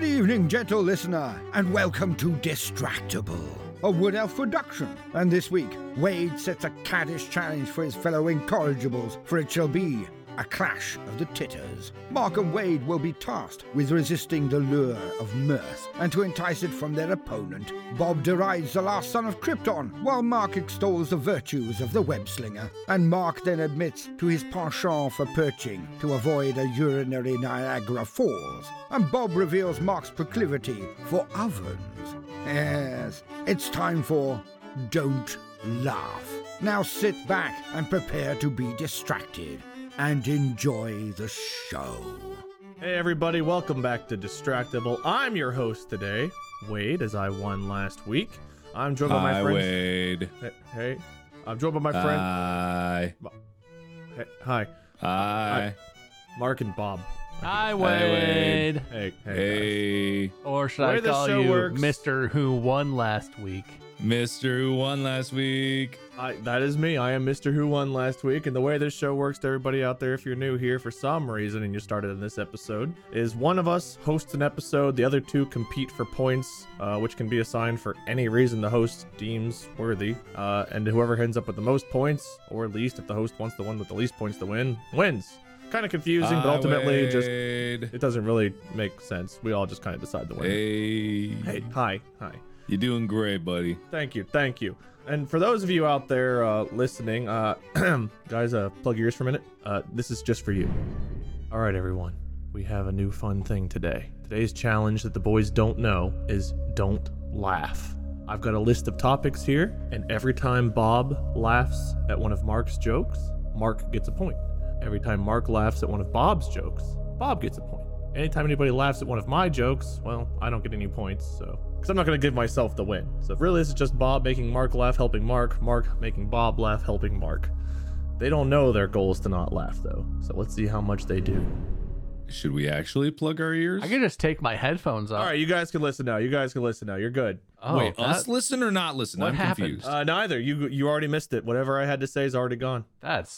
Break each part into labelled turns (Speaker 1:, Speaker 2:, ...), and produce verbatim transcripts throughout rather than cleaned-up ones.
Speaker 1: Good evening, gentle listener, and welcome to Distractable, a Wood Elf production. And this week, Wade sets a caddish challenge for his fellow incorrigibles, for it shall be a clash of the titters. Mark and Wade will be tasked with resisting the lure of mirth, and to entice it from their opponent, Bob derides the last son of Krypton, while Mark extols the virtues of the web-slinger, and Mark then admits to his penchant for perching to avoid a urinary Niagara Falls, and Bob reveals Mark's proclivity for ovens. Yes, it's time for Don't Laugh. Now sit back and prepare to be distracted and enjoy the show.
Speaker 2: Hey everybody, welcome back to Distractable. I'm your host today, Wade, as I won last week. I'm joined by my
Speaker 3: Hi,
Speaker 2: friends.
Speaker 3: Wade.
Speaker 2: Hey, hey, I'm joined by my friend.
Speaker 3: Hi.
Speaker 2: Hey, hi.
Speaker 3: Hi.
Speaker 2: Mark and Bob.
Speaker 4: Hi,
Speaker 3: Wade.
Speaker 4: Wade.
Speaker 2: Hey, hey.
Speaker 3: Hey,
Speaker 4: Or should
Speaker 2: Way
Speaker 4: I
Speaker 2: the
Speaker 4: call
Speaker 2: show
Speaker 4: you
Speaker 2: works.
Speaker 4: Mister Who Won Last Week?
Speaker 3: Mister Who Won Last Week.
Speaker 2: I, that is me. I am Mister Who Won Last Week, and the way this show works to everybody out there, if you're new here for some reason and you started in this episode, is one of us hosts an episode, the other two compete for points, uh, which can be assigned for any reason the host deems worthy, uh, and whoever ends up with the most points, or least, if the host wants the one with the least points to win, wins. Kind of confusing, but
Speaker 3: Hi,
Speaker 2: ultimately just
Speaker 3: Wade.
Speaker 2: it doesn't really make sense. We all just kind of decide the winner.
Speaker 3: Hey.
Speaker 2: Hey, hi, hi.
Speaker 3: You're doing great, buddy.
Speaker 2: Thank you, thank you. And for those of you out there uh, listening, uh, guys, uh, plug your ears for a minute. Uh, this is just for you. All right, everyone. We have a new fun thing today. Today's challenge that the boys don't know is don't laugh. I've got a list of topics here, and every time Bob laughs at one of Mark's jokes, Mark gets a point. Every time Mark laughs at one of Bob's jokes, Bob gets a point. Anytime anybody laughs at one of my jokes, well, I don't get any points, so... Because I'm not going to give myself the win. So really, this is just Bob making Mark laugh, helping Mark, Mark making Bob laugh, helping Mark. They don't know their goal is to not laugh, though. So let's see how much they do.
Speaker 3: Should we actually plug our ears?
Speaker 4: I could just take my headphones off.
Speaker 2: All right, you guys can listen now. You guys can listen now. You're good.
Speaker 4: Oh,
Speaker 3: Wait,
Speaker 4: that-
Speaker 3: us listen or not listen?
Speaker 4: What
Speaker 3: I'm
Speaker 4: happened?
Speaker 3: confused.
Speaker 2: Uh, neither. You you already missed it. Whatever I had to say is already gone.
Speaker 4: That's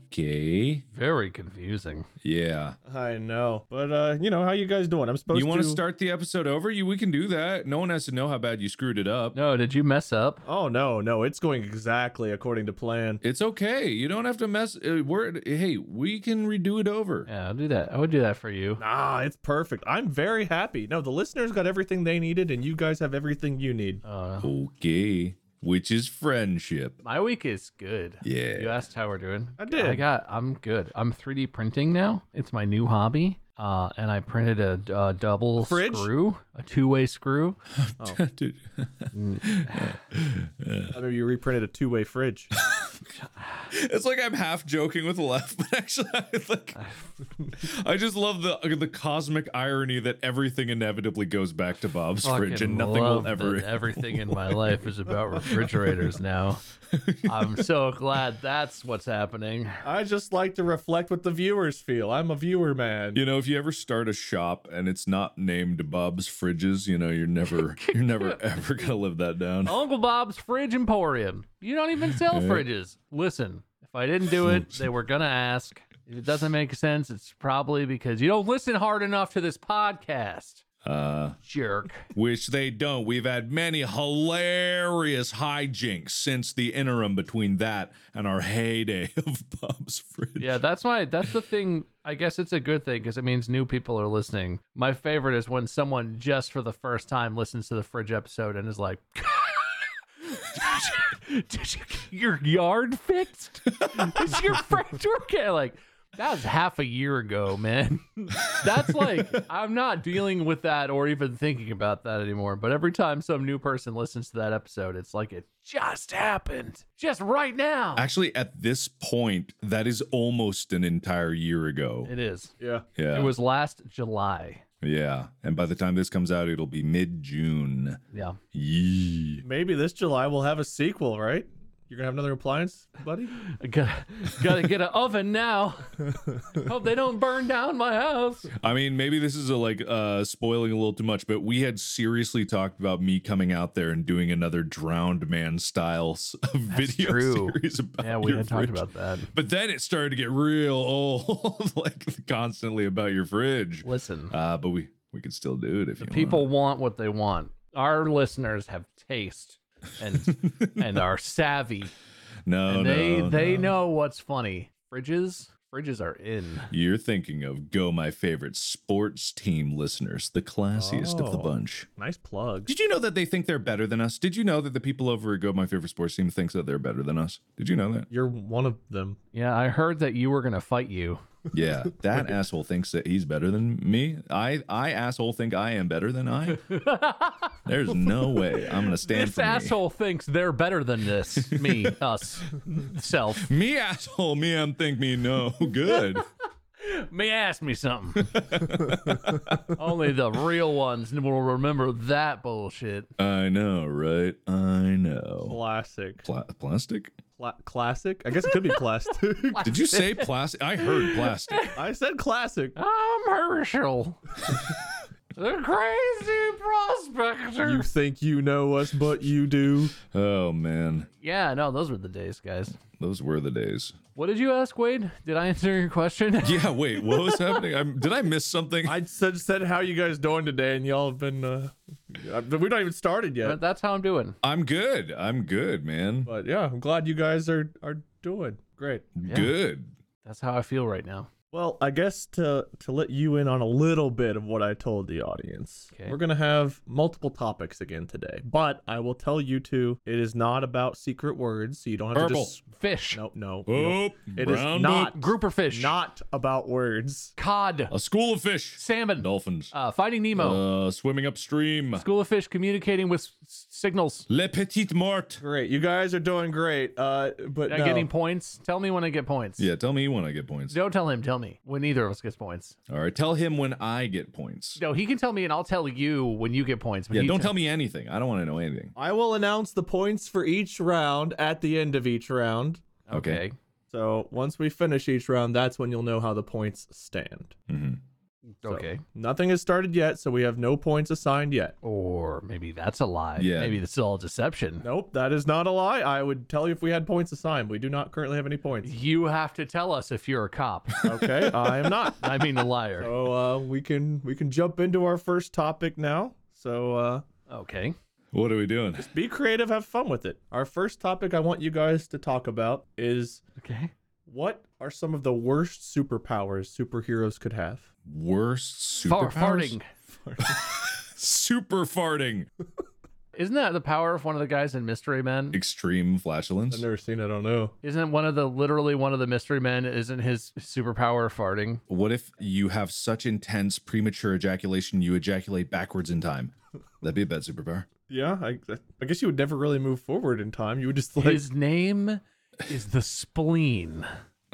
Speaker 3: Okay.
Speaker 4: very confusing.
Speaker 3: Yeah.
Speaker 2: I know. But, uh, you know, how you guys doing? I'm supposed
Speaker 3: You
Speaker 2: to...
Speaker 3: want to start the episode over? You We can do that. No one has to know how bad you screwed it up.
Speaker 4: No, did you mess up?
Speaker 2: Oh, no, no. It's going exactly according to plan.
Speaker 3: It's okay. You don't have to mess. Uh, we're, hey, we can redo it over.
Speaker 4: Yeah, I'll do that. I would do that for you.
Speaker 2: Nah, it's perfect. I'm very happy. No, the listeners got everything they needed, and you guys have everything you need.
Speaker 4: Uh,
Speaker 3: Okay. Which is friendship.
Speaker 4: my week is good.
Speaker 3: Yeah.
Speaker 4: You asked how we're doing.
Speaker 2: I did.
Speaker 4: I got. I'm good. I'm three D printing now. It's my new hobby. Uh, and I printed a, a double
Speaker 2: Fridge?
Speaker 4: screw, a two-way screw.
Speaker 3: Dude.
Speaker 2: I mean, you reprinted a two-way fridge.
Speaker 3: It's like I'm half joking with Left, but actually, I, like, I just love the the cosmic irony that everything inevitably goes back to Bob's fridge,
Speaker 4: Fucking
Speaker 3: and nothing will
Speaker 4: love
Speaker 3: ever.
Speaker 4: that everything in my life is about refrigerators now. I'm so glad that's what's happening.
Speaker 2: I just like to reflect what the viewers feel. I'm a viewer, man.
Speaker 3: You know, if you ever start a shop and it's not named Bob's Fridges, you know, you're never, you're never ever gonna live that down.
Speaker 4: Uncle Bob's Fridge Emporium. You don't even sell fridges. Listen, if I didn't do it, they were gonna ask. If it doesn't make sense, it's probably because you don't listen hard enough to this podcast.
Speaker 3: Uh,
Speaker 4: Jerk.
Speaker 3: which they don't. We've had many hilarious hijinks since the interim between that and our heyday of Bob's Fridge.
Speaker 4: Yeah, that's why. That's the thing. I guess it's a good thing because it means new people are listening. My favorite is when someone just for the first time listens to the fridge episode and is like, "Did you get your yard fixed? Is your fridge okay?" Like, that was half a year ago, man. That's like, I'm not dealing with that or even thinking about that anymore. But every time some new person listens to that episode, it's like it just happened, just right now.
Speaker 3: Actually, at this point, that is almost an entire year ago.
Speaker 4: It is.
Speaker 2: Yeah.
Speaker 3: Yeah.
Speaker 4: It was last July.
Speaker 3: Yeah. And by the time this comes out, it'll be mid-June.
Speaker 4: Yeah.
Speaker 3: Yee.
Speaker 2: Maybe this July we'll have a sequel, right? You're gonna have another appliance, buddy?
Speaker 4: I gotta, gotta get an oven now. Hope they don't burn down my house.
Speaker 3: I mean, maybe this is a, like uh, spoiling a little too much, but we had seriously talked about me coming out there and doing another Drowned Man style s- video
Speaker 4: true.
Speaker 3: series about
Speaker 4: Yeah, we
Speaker 3: your
Speaker 4: had
Speaker 3: fridge.
Speaker 4: talked about that.
Speaker 3: But then it started to get real old, like constantly about your fridge.
Speaker 4: Listen,
Speaker 3: Uh, but we We could still do it if
Speaker 4: The
Speaker 3: you
Speaker 4: people
Speaker 3: want.
Speaker 4: want what they want. Our listeners have taste and and are savvy.
Speaker 3: No,
Speaker 4: and they
Speaker 3: no,
Speaker 4: they
Speaker 3: no.
Speaker 4: know what's funny. Fridges, fridges are in.
Speaker 3: You're thinking of Go My Favorite Sports Team listeners, the classiest of the
Speaker 2: Oh.
Speaker 3: bunch.
Speaker 2: Nice plug.
Speaker 3: Did you know that they think they're better than us? Did you know that the people over at Go My Favorite Sports Team thinks that they're better than us? Did you know that?
Speaker 2: You're one of them.
Speaker 4: Yeah, I heard that you were gonna fight you.
Speaker 3: Yeah, that asshole thinks that he's better than me. I, I asshole think I am better than I. There's no way I'm gonna stand
Speaker 4: This
Speaker 3: for
Speaker 4: asshole thinks they're better than this. Me, us, self.
Speaker 3: me. Me asshole, me I'm think me no good.
Speaker 4: Me ask me something. Only the real ones will remember that bullshit.
Speaker 3: I know, right? I know.
Speaker 2: Classic.
Speaker 3: Pla- plastic?
Speaker 2: Pla- classic? I guess it could be plastic.
Speaker 3: Did you say plastic? I heard plastic.
Speaker 2: I said classic.
Speaker 4: I'm Herschel. The crazy prospector.
Speaker 2: You think you know us, but you do.
Speaker 3: Oh man,
Speaker 4: Yeah, no, those were the days, guys.
Speaker 3: those were the days.
Speaker 4: What did you ask, Wade? Did I answer your question?
Speaker 3: Yeah, wait, what was happening? I'm, did I miss something?
Speaker 2: I said, said how you guys doing today, and y'all have been. Uh, we're not even started yet.
Speaker 4: That's how I'm doing.
Speaker 3: I'm good. I'm good, man.
Speaker 2: But yeah, I'm glad you guys are are doing great.
Speaker 3: Good.
Speaker 4: That's how I feel right now.
Speaker 2: Well, I guess to to let you in on a little bit of what I told the audience,
Speaker 4: Okay.
Speaker 2: we're gonna have multiple topics again today. But I will tell you two, it is not about secret words, so you don't have
Speaker 3: Purple.
Speaker 2: to just.
Speaker 4: Fish.
Speaker 2: No, no.
Speaker 3: Oh,
Speaker 2: you don't- it is
Speaker 3: brown
Speaker 2: not
Speaker 3: book.
Speaker 4: Grouper fish.
Speaker 2: not about words.
Speaker 4: Cod.
Speaker 3: A school of fish.
Speaker 4: Salmon.
Speaker 3: Dolphins.
Speaker 4: Uh, Finding Nemo.
Speaker 3: Uh, swimming upstream.
Speaker 4: School of fish communicating with s- signals.
Speaker 3: Le Petit Mort.
Speaker 2: Great, you guys are doing great. Uh, but
Speaker 4: Am I
Speaker 2: no.
Speaker 4: getting points? Tell me when I get points.
Speaker 3: Yeah, tell me when I get points.
Speaker 4: Don't tell him. Tell me when either of us gets points.
Speaker 3: All right, tell him when I get points.
Speaker 4: No, he can tell me, and I'll tell you when you get points. but
Speaker 3: Yeah,
Speaker 4: he
Speaker 3: don't
Speaker 4: t-
Speaker 3: tell me anything. I don't want to know anything.
Speaker 2: I will announce the points for each round at the end of each round.
Speaker 4: Okay.
Speaker 2: So once we finish each round, that's when you'll know how the points stand.
Speaker 3: hmm
Speaker 2: So,
Speaker 4: Okay.
Speaker 2: Nothing has started yet, so we have no points assigned yet.
Speaker 4: Or maybe that's a lie.
Speaker 3: Yeah.
Speaker 4: Maybe this is all deception.
Speaker 2: Nope, that is not a lie. I would tell you if we had points assigned. We do not currently have any points.
Speaker 4: You have to tell us if you're a cop.
Speaker 2: Okay, I am not.
Speaker 4: I mean a liar.
Speaker 2: So uh, we can we can jump into our first topic now. So uh,
Speaker 4: Okay.
Speaker 3: What are we doing?
Speaker 2: be creative, have fun with it. Our first topic I want you guys to talk about is
Speaker 4: Okay.
Speaker 2: what are some of the worst superpowers superheroes could have?
Speaker 3: Worst
Speaker 4: Far-
Speaker 3: superpowers?
Speaker 4: farting.
Speaker 3: Super farting.
Speaker 4: Isn't that the power of one of the guys in Mystery Men?
Speaker 3: Extreme flatulence.
Speaker 2: I've never seen it. I don't know.
Speaker 4: Isn't one of the literally one of the Mystery Men? Isn't his superpower farting?
Speaker 3: What if you have such intense premature ejaculation you ejaculate backwards in time? That'd be a bad superpower.
Speaker 2: Yeah, I, I guess you would never really move forward in time. You would just like
Speaker 4: His name is the Spleen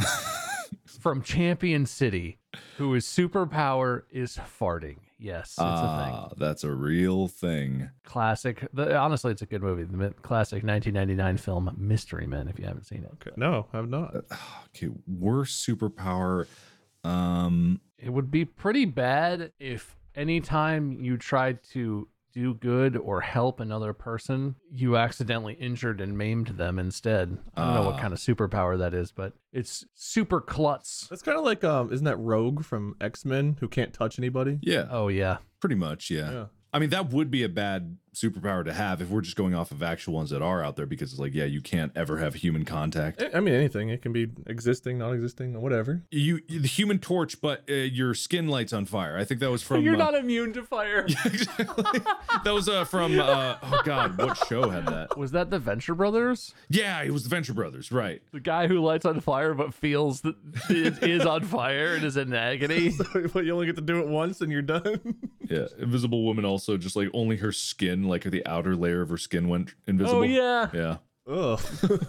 Speaker 4: from Champion City, whose superpower is farting. Yes, it's a thing.
Speaker 3: Ah, that's a real thing.
Speaker 4: Classic. The, honestly, it's a good movie. The mi- classic nineteen ninety-nine film Mystery Men. If you haven't seen it,
Speaker 2: Okay. No, I've not.
Speaker 3: Okay, worst superpower. Um,
Speaker 4: it would be pretty bad if anytime you tried to do good or help another person, you accidentally injured and maimed them instead. I don't know what
Speaker 3: Ah.
Speaker 4: kind of superpower that is, but it's super klutz.
Speaker 2: That's kind of like um, isn't that Rogue from X-Men who can't touch anybody?
Speaker 3: yeah,
Speaker 4: Oh yeah.
Speaker 3: pretty much. Yeah.
Speaker 2: Yeah.
Speaker 3: I mean, that would be a bad superpower to have if we're just going off of actual ones that are out there, because it's like, yeah, you can't ever have human contact.
Speaker 2: I I mean, anything. It can be existing, non-existing, whatever.
Speaker 3: You, the Human Torch, but uh, your skin lights on fire. I think that was from.
Speaker 4: You're
Speaker 3: uh,
Speaker 4: not immune to fire.
Speaker 3: exactly. That was uh, from. Uh, oh God, what show had that?
Speaker 4: Was that the Venture Brothers?
Speaker 3: Yeah, it was the Venture Brothers, right?
Speaker 4: The guy who lights on fire but feels that it is on fire and is in agony.
Speaker 2: But you only get to do it once and you're done.
Speaker 3: Yeah, Invisible Woman also just like only her skin, like the outer layer of her skin went invisible.
Speaker 4: Oh yeah.
Speaker 3: Yeah,
Speaker 2: Ugh.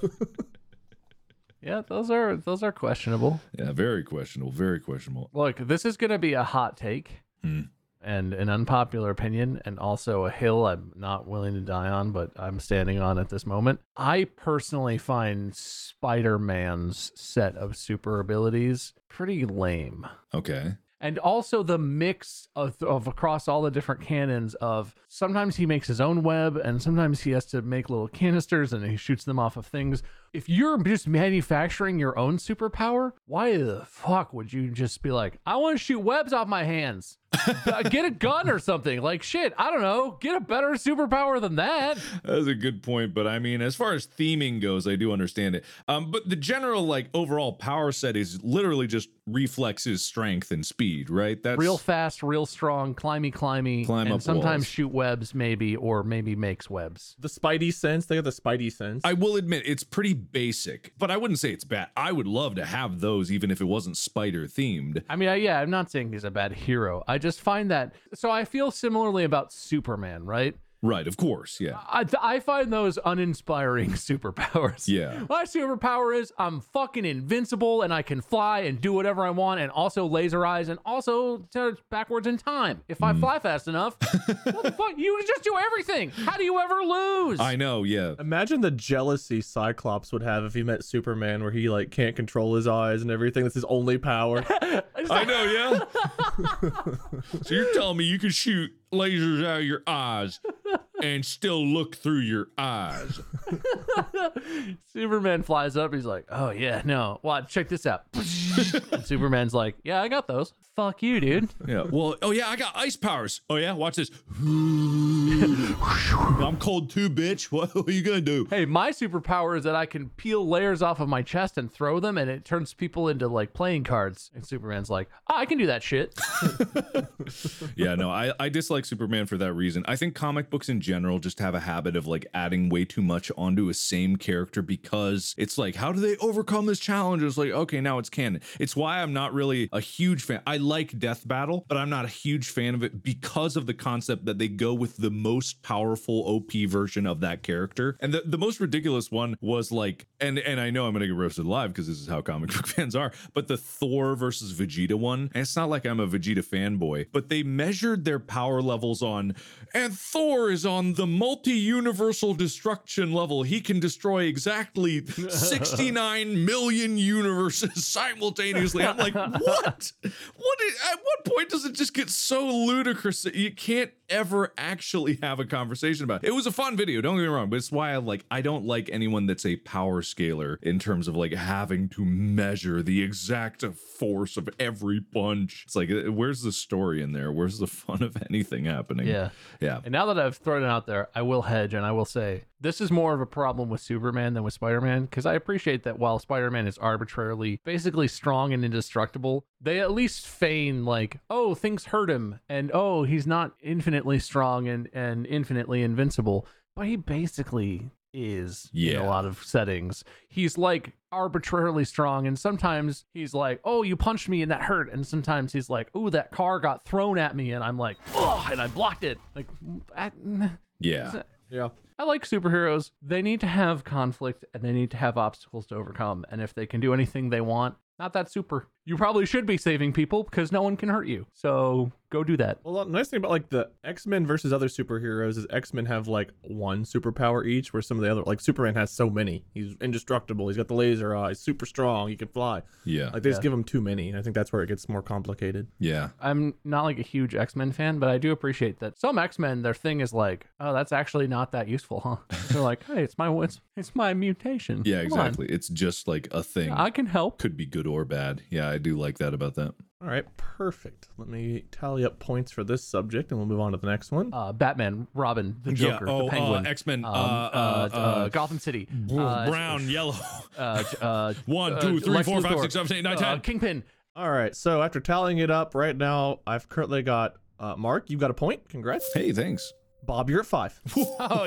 Speaker 4: Yeah, those are those are questionable.
Speaker 3: yeah, very questionable, very questionable.
Speaker 4: Look, this is gonna be a hot take
Speaker 3: Hmm.
Speaker 4: and an unpopular opinion, and also a hill I'm not willing to die on, but I'm standing on at this moment. I personally find Spider-Man's set of super abilities pretty lame.
Speaker 3: Okay.
Speaker 4: And also the mix of, of across all the different canons of sometimes he makes his own web and sometimes he has to make little canisters and he shoots them off of things. If you're just manufacturing your own superpower, why the fuck would you just be like, I want to shoot webs off my hands? Uh, get a gun or something. Like, shit, I don't know. Get a better superpower than that.
Speaker 3: That's a good point, but I mean, as far as theming goes, I do understand it. Um, but the general, like, overall power set is literally just reflexes, strength, and speed, right? That's
Speaker 4: Real fast, real strong, climby, climby,
Speaker 3: Climb
Speaker 4: and
Speaker 3: up
Speaker 4: sometimes
Speaker 3: walls.
Speaker 4: shoot webs, maybe, or maybe makes webs.
Speaker 2: The Spidey sense, they got the Spidey sense.
Speaker 3: I will admit it's pretty basic, but I wouldn't say it's bad. I would love to have those, even if it wasn't spider themed.
Speaker 4: I mean, I, yeah, I'm not saying he's a bad hero. I just find that, so I feel similarly about Superman, right?
Speaker 3: Right, of course, yeah.
Speaker 4: I, I find those uninspiring superpowers.
Speaker 3: Yeah.
Speaker 4: My superpower is I'm fucking invincible and I can fly and do whatever I want, and also laser eyes, and also turn backwards in time. If I fly fast enough, what the fuck? You just do everything. How do you ever lose?
Speaker 3: I know, yeah.
Speaker 2: Imagine the jealousy Cyclops would have if he met Superman, where he like can't control his eyes and everything. That's his only power.
Speaker 3: I know, yeah. So you're telling me you can shoot lasers out of your eyes and still look through your eyes?
Speaker 4: Superman flies up. He's like, oh, yeah, no. Well, check this out. And Superman's like, yeah, I got those. Fuck you, dude.
Speaker 3: Yeah. Well, oh yeah, I got ice powers. Oh yeah, watch this. I'm cold too, bitch. What are you gonna do?
Speaker 4: Hey, my superpower is that I can peel layers off of my chest and throw them, and it turns people into like playing cards. And Superman's like, oh, I can do that shit.
Speaker 3: Yeah, no, I, I dislike Superman for that reason. I think comic books in general just have a habit of like adding way too much onto a same character, because it's like, how do they overcome this challenge? It's like, okay, now it's canon. It's why I'm not really a huge fan. I like Death Battle, but I'm not a huge fan of it because of the concept that they go with the most powerful O P version of that character. And the, the most ridiculous one was like, and, and I know I'm gonna get roasted live because this is how comic book fans are, but the Thor versus Vegeta one, and it's not like I'm a Vegeta fanboy, but they measured their power levels on, and Thor is on the multi-universal destruction level. He can destroy exactly sixty-nine million universes simultaneously. I'm like, what? What is, at what point does it just get so ludicrous that you can't ever actually have a conversation about it? It was a fun video, don't get me wrong, but it's why I like, I don't like anyone that's a power scaler in terms of like having to measure the exact force of every punch. It's like, where's the story in there? Where's the fun of anything happening?
Speaker 4: Yeah.
Speaker 3: Yeah.
Speaker 4: And now that I've thrown it out there, I will hedge and I will say this is more of a problem with Superman than with Spider-Man, because I appreciate that while Spider-Man is arbitrarily basically strong and indestructible, they at least feign like, oh, things hurt him, and oh, he's not infinitely strong and, and infinitely invincible, but he basically is in
Speaker 3: Yeah.
Speaker 4: a lot of settings. He's like arbitrarily strong, and sometimes he's like, oh, you punched me and that hurt, and sometimes he's like, oh, that car got thrown at me and I'm like, oh, and I blocked it. Like, I,
Speaker 3: Yeah.
Speaker 2: Yeah.
Speaker 4: I like superheroes. They need to have conflict and they need to have obstacles to overcome, and if they can do anything they want, not that super. You probably should be saving people because no one can hurt you, so go do that.
Speaker 2: Well, the nice thing about like the X-Men versus other superheroes is X-Men have like one superpower each, where some of the other, like Superman has so many. He's indestructible. He's got the laser eyes, super strong. He can fly.
Speaker 3: Yeah.
Speaker 2: Like they just
Speaker 4: Yeah.
Speaker 2: give him too many, and I think that's where it gets more complicated.
Speaker 3: Yeah.
Speaker 4: I'm not like a huge X-Men fan, but I do appreciate that some X-Men, their thing is like, oh, that's actually not that useful, huh? They're like, hey, it's my it's, it's my mutation.
Speaker 3: Yeah,
Speaker 4: Come on.
Speaker 3: exactly. It's just like a thing.
Speaker 4: I can help.
Speaker 3: Could be good or bad. Yeah, I do like that about that.
Speaker 2: All right, perfect. Let me tally up points for this subject, and we'll move on to the next one.
Speaker 4: Uh, Batman, Robin, the
Speaker 3: Yeah,
Speaker 4: Joker,
Speaker 3: oh,
Speaker 4: the Penguin,
Speaker 3: uh, X-Men,
Speaker 4: um,
Speaker 3: uh, uh,
Speaker 4: uh,
Speaker 3: uh,
Speaker 4: Gotham City,
Speaker 3: Br-
Speaker 4: uh,
Speaker 3: brown, yellow.
Speaker 4: uh, uh,
Speaker 3: One,
Speaker 4: uh,
Speaker 3: two, three,
Speaker 4: Lex
Speaker 3: four, five,
Speaker 4: Luthor,
Speaker 3: six, seven, eight, nine,
Speaker 4: uh,
Speaker 3: ten.
Speaker 4: Kingpin.
Speaker 2: All right, so after tallying it up right now, I've currently got uh, Mark. You've got a point. Congrats.
Speaker 3: Hey, thanks.
Speaker 2: Bob, you're at five.
Speaker 4: Oh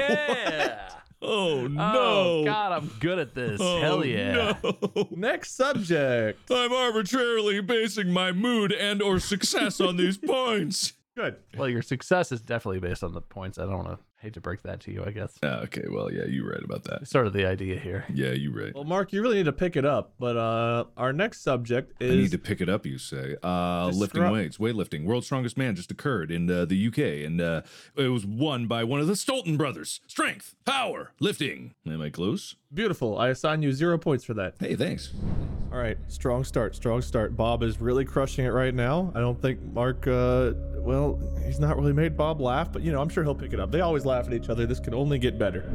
Speaker 4: yeah.
Speaker 3: Oh no.
Speaker 4: Oh God, I'm good at this.
Speaker 3: Oh,
Speaker 4: Hell yeah.
Speaker 3: No.
Speaker 2: Next subject.
Speaker 3: I'm arbitrarily basing my mood and or success on these points.
Speaker 2: Good.
Speaker 4: Well, your success is definitely based on the points. I don't want to hate to break that to you, I guess.
Speaker 3: Ah, okay, well, yeah, you're right about that.
Speaker 4: It's sort of the idea here.
Speaker 3: Yeah, you're right.
Speaker 2: Well, Mark, you really need to pick it up. But uh, our next subject is.
Speaker 3: I need to pick it up, you say. Uh, lifting
Speaker 2: Descri-
Speaker 3: weights, weightlifting. World's Strongest Man just occurred in uh, the U K, and uh, it was won by one of the Stolten brothers. Strength, power, lifting. Am I close?
Speaker 2: Beautiful. I assign you zero points for that.
Speaker 3: Hey, thanks.
Speaker 2: All right, strong start, strong start. Bob is really crushing it right now. I don't think Mark, uh, well, he's not really made Bob laugh, but you know, I'm sure he'll pick it up. They always laugh at each other. This can only get better.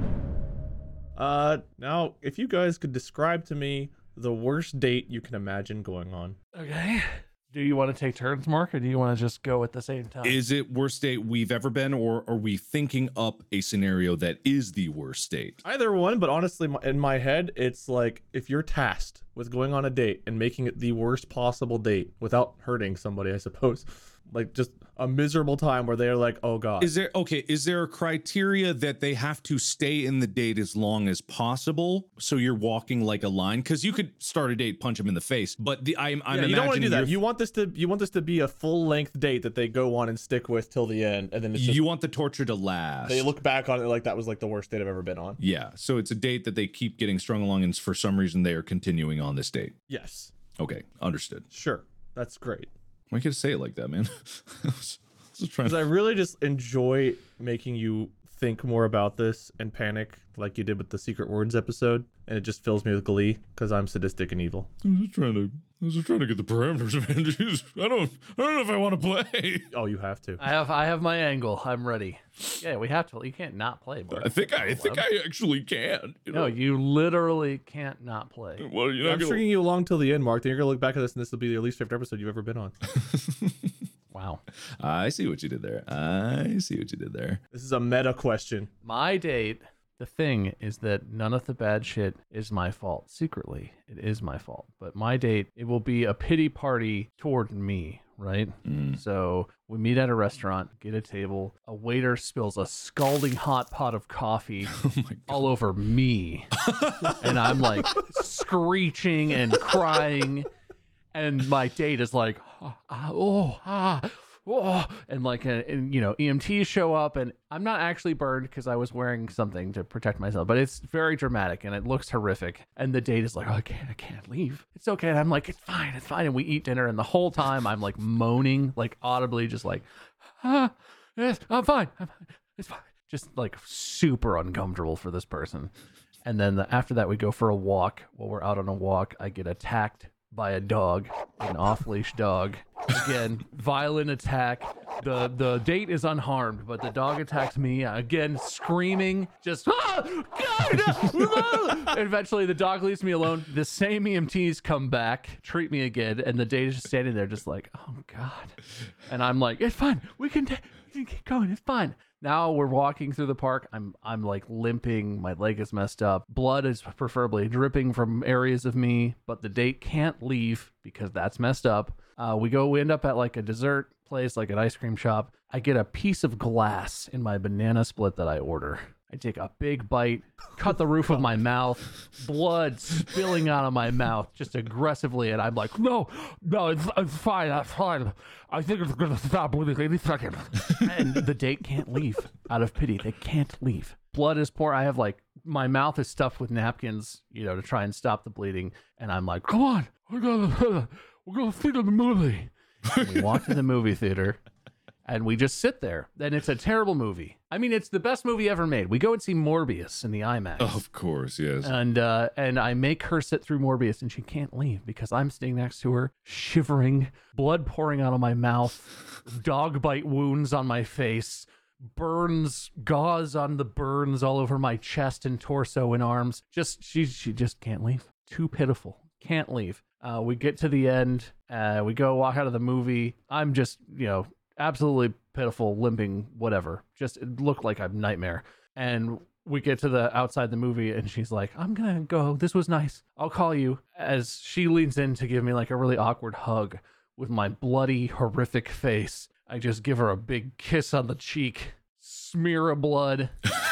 Speaker 2: Uh, now, if you guys could describe to me the worst date you can imagine going on.
Speaker 4: Okay. Do you want to take turns, Mark, or do you want to just go at the same time?
Speaker 3: Is it worst date we've ever been, or are we thinking up a scenario that is the worst date?
Speaker 2: Either one, but honestly, my- in my head, it's like if you're tasked with going on a date and making it the worst possible date without hurting somebody, I suppose, like just a miserable time where they're like, oh God.
Speaker 3: Is there, okay, is there a criteria that they have to stay in the date as long as possible? So you're walking like a line? Because you could start a date, punch them in the face, but the I'm, I'm
Speaker 2: yeah, you don't want to do
Speaker 3: imagining
Speaker 2: that.
Speaker 3: you're-
Speaker 2: You want this to you want this to be a full length date that they go on and stick with till the end, and then it's just,
Speaker 3: you want the torture to last.
Speaker 2: they look back on it like that was like the worst date I've ever been on.
Speaker 3: Yeah, so it's a date that they keep getting strung along, and for some reason they are continuing on this date.
Speaker 2: Yes,
Speaker 3: Okay, understood.
Speaker 2: sure, that's great.
Speaker 3: Why you gotta say it like that, man? I was just trying
Speaker 2: Because
Speaker 3: to.
Speaker 2: I really just enjoy making you think more about this and panic like you did with the Secret Words episode, and it just fills me with glee because I'm sadistic and evil.
Speaker 3: I was just trying to. I was just trying to get the parameters, man. Jeez, I don't. I don't know if I want to play.
Speaker 2: Oh, you have to.
Speaker 4: I have I have my angle. I'm ready. Yeah, we have to. You can't not play, Mark.
Speaker 3: I think I. I think I actually can. You know?
Speaker 4: No, you literally can't not play.
Speaker 3: Well, you're not
Speaker 2: I'm
Speaker 3: gonna.
Speaker 2: stringing you along till the end, Mark. Then you're gonna look back at this, and this will be your least favorite episode you've ever been on.
Speaker 4: Wow.
Speaker 3: I see what you did there. I see what you did there.
Speaker 2: This is a meta question.
Speaker 4: My date, the thing is that none of the bad shit is my fault. Secretly, it is my fault. But my date, it will be a pity party toward me, right?
Speaker 3: Mm.
Speaker 4: So we meet at a restaurant, get a table. A waiter spills a scalding hot pot of coffee
Speaker 3: Oh my god.
Speaker 4: all over me. And I'm like screeching and crying. And my date is like, ah, ah, oh, ah, oh, and like, uh, and, you know, E M Ts show up, and I'm not actually burned because I was wearing something to protect myself, but it's very dramatic and it looks horrific. And the date is like, oh, I can't, I can't leave. It's okay. And I'm like, it's fine, it's fine. And we eat dinner, and the whole time I'm like moaning, like audibly, just like, ah, yes, I'm fine, I'm fine, it's fine. Just like super uncomfortable for this person. And then the, after that, we go for a walk. While we're out on a walk, I get attacked by a dog, an off-leash dog. Again, violent attack. The the date is unharmed, but the dog attacks me again, screaming, just ah, God, ah! And eventually the dog leaves me alone. The same E M Ts come back, treat me again, and the date is just standing there, just like, oh God. And I'm like, it's fine. We can, t- we can keep going. It's fine. Now we're walking through the park. I'm I'm like limping. My leg is messed up. Blood is preferably dripping from areas of me, but the date can't leave because that's messed up. Uh, we go. We end up at like a dessert place, like an ice cream shop. I get a piece of glass in my banana split that I order. I take a big bite, cut the roof of my mouth, blood spilling out of my mouth just aggressively, and I'm like, no, no, it's, it's fine, that's fine. I think it's gonna stop within any second. And the date can't leave out of pity. They can't leave. Blood is pouring. I have like, my mouth is stuffed with napkins, you know, to try and stop the bleeding. And I'm like, come on, we're gonna, we're gonna see the movie. And we walk to the movie theater. And we just sit there. And it's a terrible movie. I mean, it's the best movie ever made. We go and see Morbius in the IMAX.
Speaker 3: Of course, yes.
Speaker 4: And uh, and I make her sit through Morbius, and she can't leave because I'm sitting next to her, shivering, blood pouring out of my mouth, dog bite wounds on my face, burns, gauze on the burns all over my chest and torso and arms. Just she she just can't leave. Too pitiful. Can't leave. Uh, we get to the end. Uh, we go walk out of the movie. I'm just, you know, absolutely pitiful, limping, whatever. Just it looked like a nightmare. And we get to the outside the movie, and she's like, I'm gonna go. This was nice. I'll call you. As she leans in to give me like a really awkward hug with my bloody, horrific face. I just give her a big kiss on the cheek, smear of blood,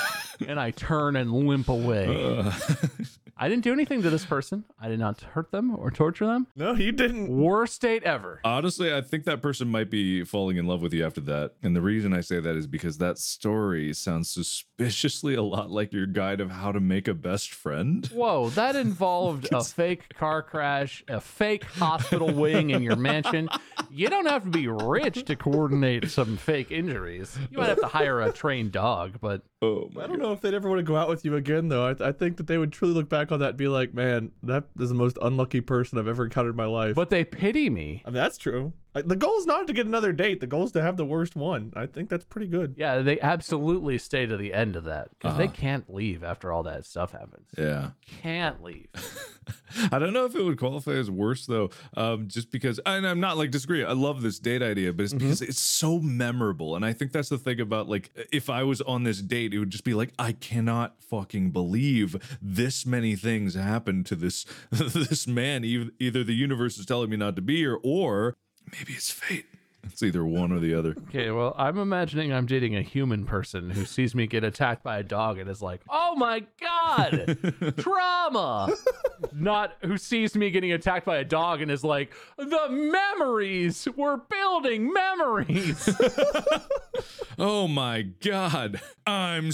Speaker 4: and I turn and limp away.
Speaker 3: Uh,
Speaker 4: I didn't do anything to this person. I did not hurt them or torture them.
Speaker 2: No, you didn't.
Speaker 4: Worst date ever.
Speaker 3: honestly, I think that person might be falling in love with you after that. And the reason I say that is because that story sounds suspiciously a lot like your guide of how to make a best friend.
Speaker 4: Whoa, that involved a fake car crash, a fake hospital wing in your mansion. You don't have to be rich to coordinate some fake injuries. You might have to hire a trained dog, but
Speaker 3: Oh my
Speaker 2: I don't know if they'd ever want to go out with you again, though. I, I think that they would truly look back on that and be like, man, that is the most unlucky person I've ever encountered in my life.
Speaker 4: but they pity me.
Speaker 2: I mean, that's true. Uh, The goal is not to get another date. The goal is to have the worst one. I think that's pretty good.
Speaker 4: Yeah, they absolutely stay to the end of that because they
Speaker 3: Uh-huh.
Speaker 4: can't leave after all that stuff happens.
Speaker 3: Yeah.
Speaker 4: Can't leave.
Speaker 3: I don't know if it would qualify as worse though, um, just because, and I'm not like disagreeing. I love this date idea, but it's because it's so memorable, and I think that's the thing about like if I was on this date, it would just be like I cannot fucking believe this many things happened to this this man. E- Either the universe is telling me not to be here, or maybe it's fate. It's either one or the other.
Speaker 4: Okay, well, I'm imagining I'm dating a human person who sees me get attacked by a dog and is like, oh my God, trauma. Not who sees me getting attacked by a dog and is like, the memories, we're building memories.
Speaker 3: Oh my God, I'm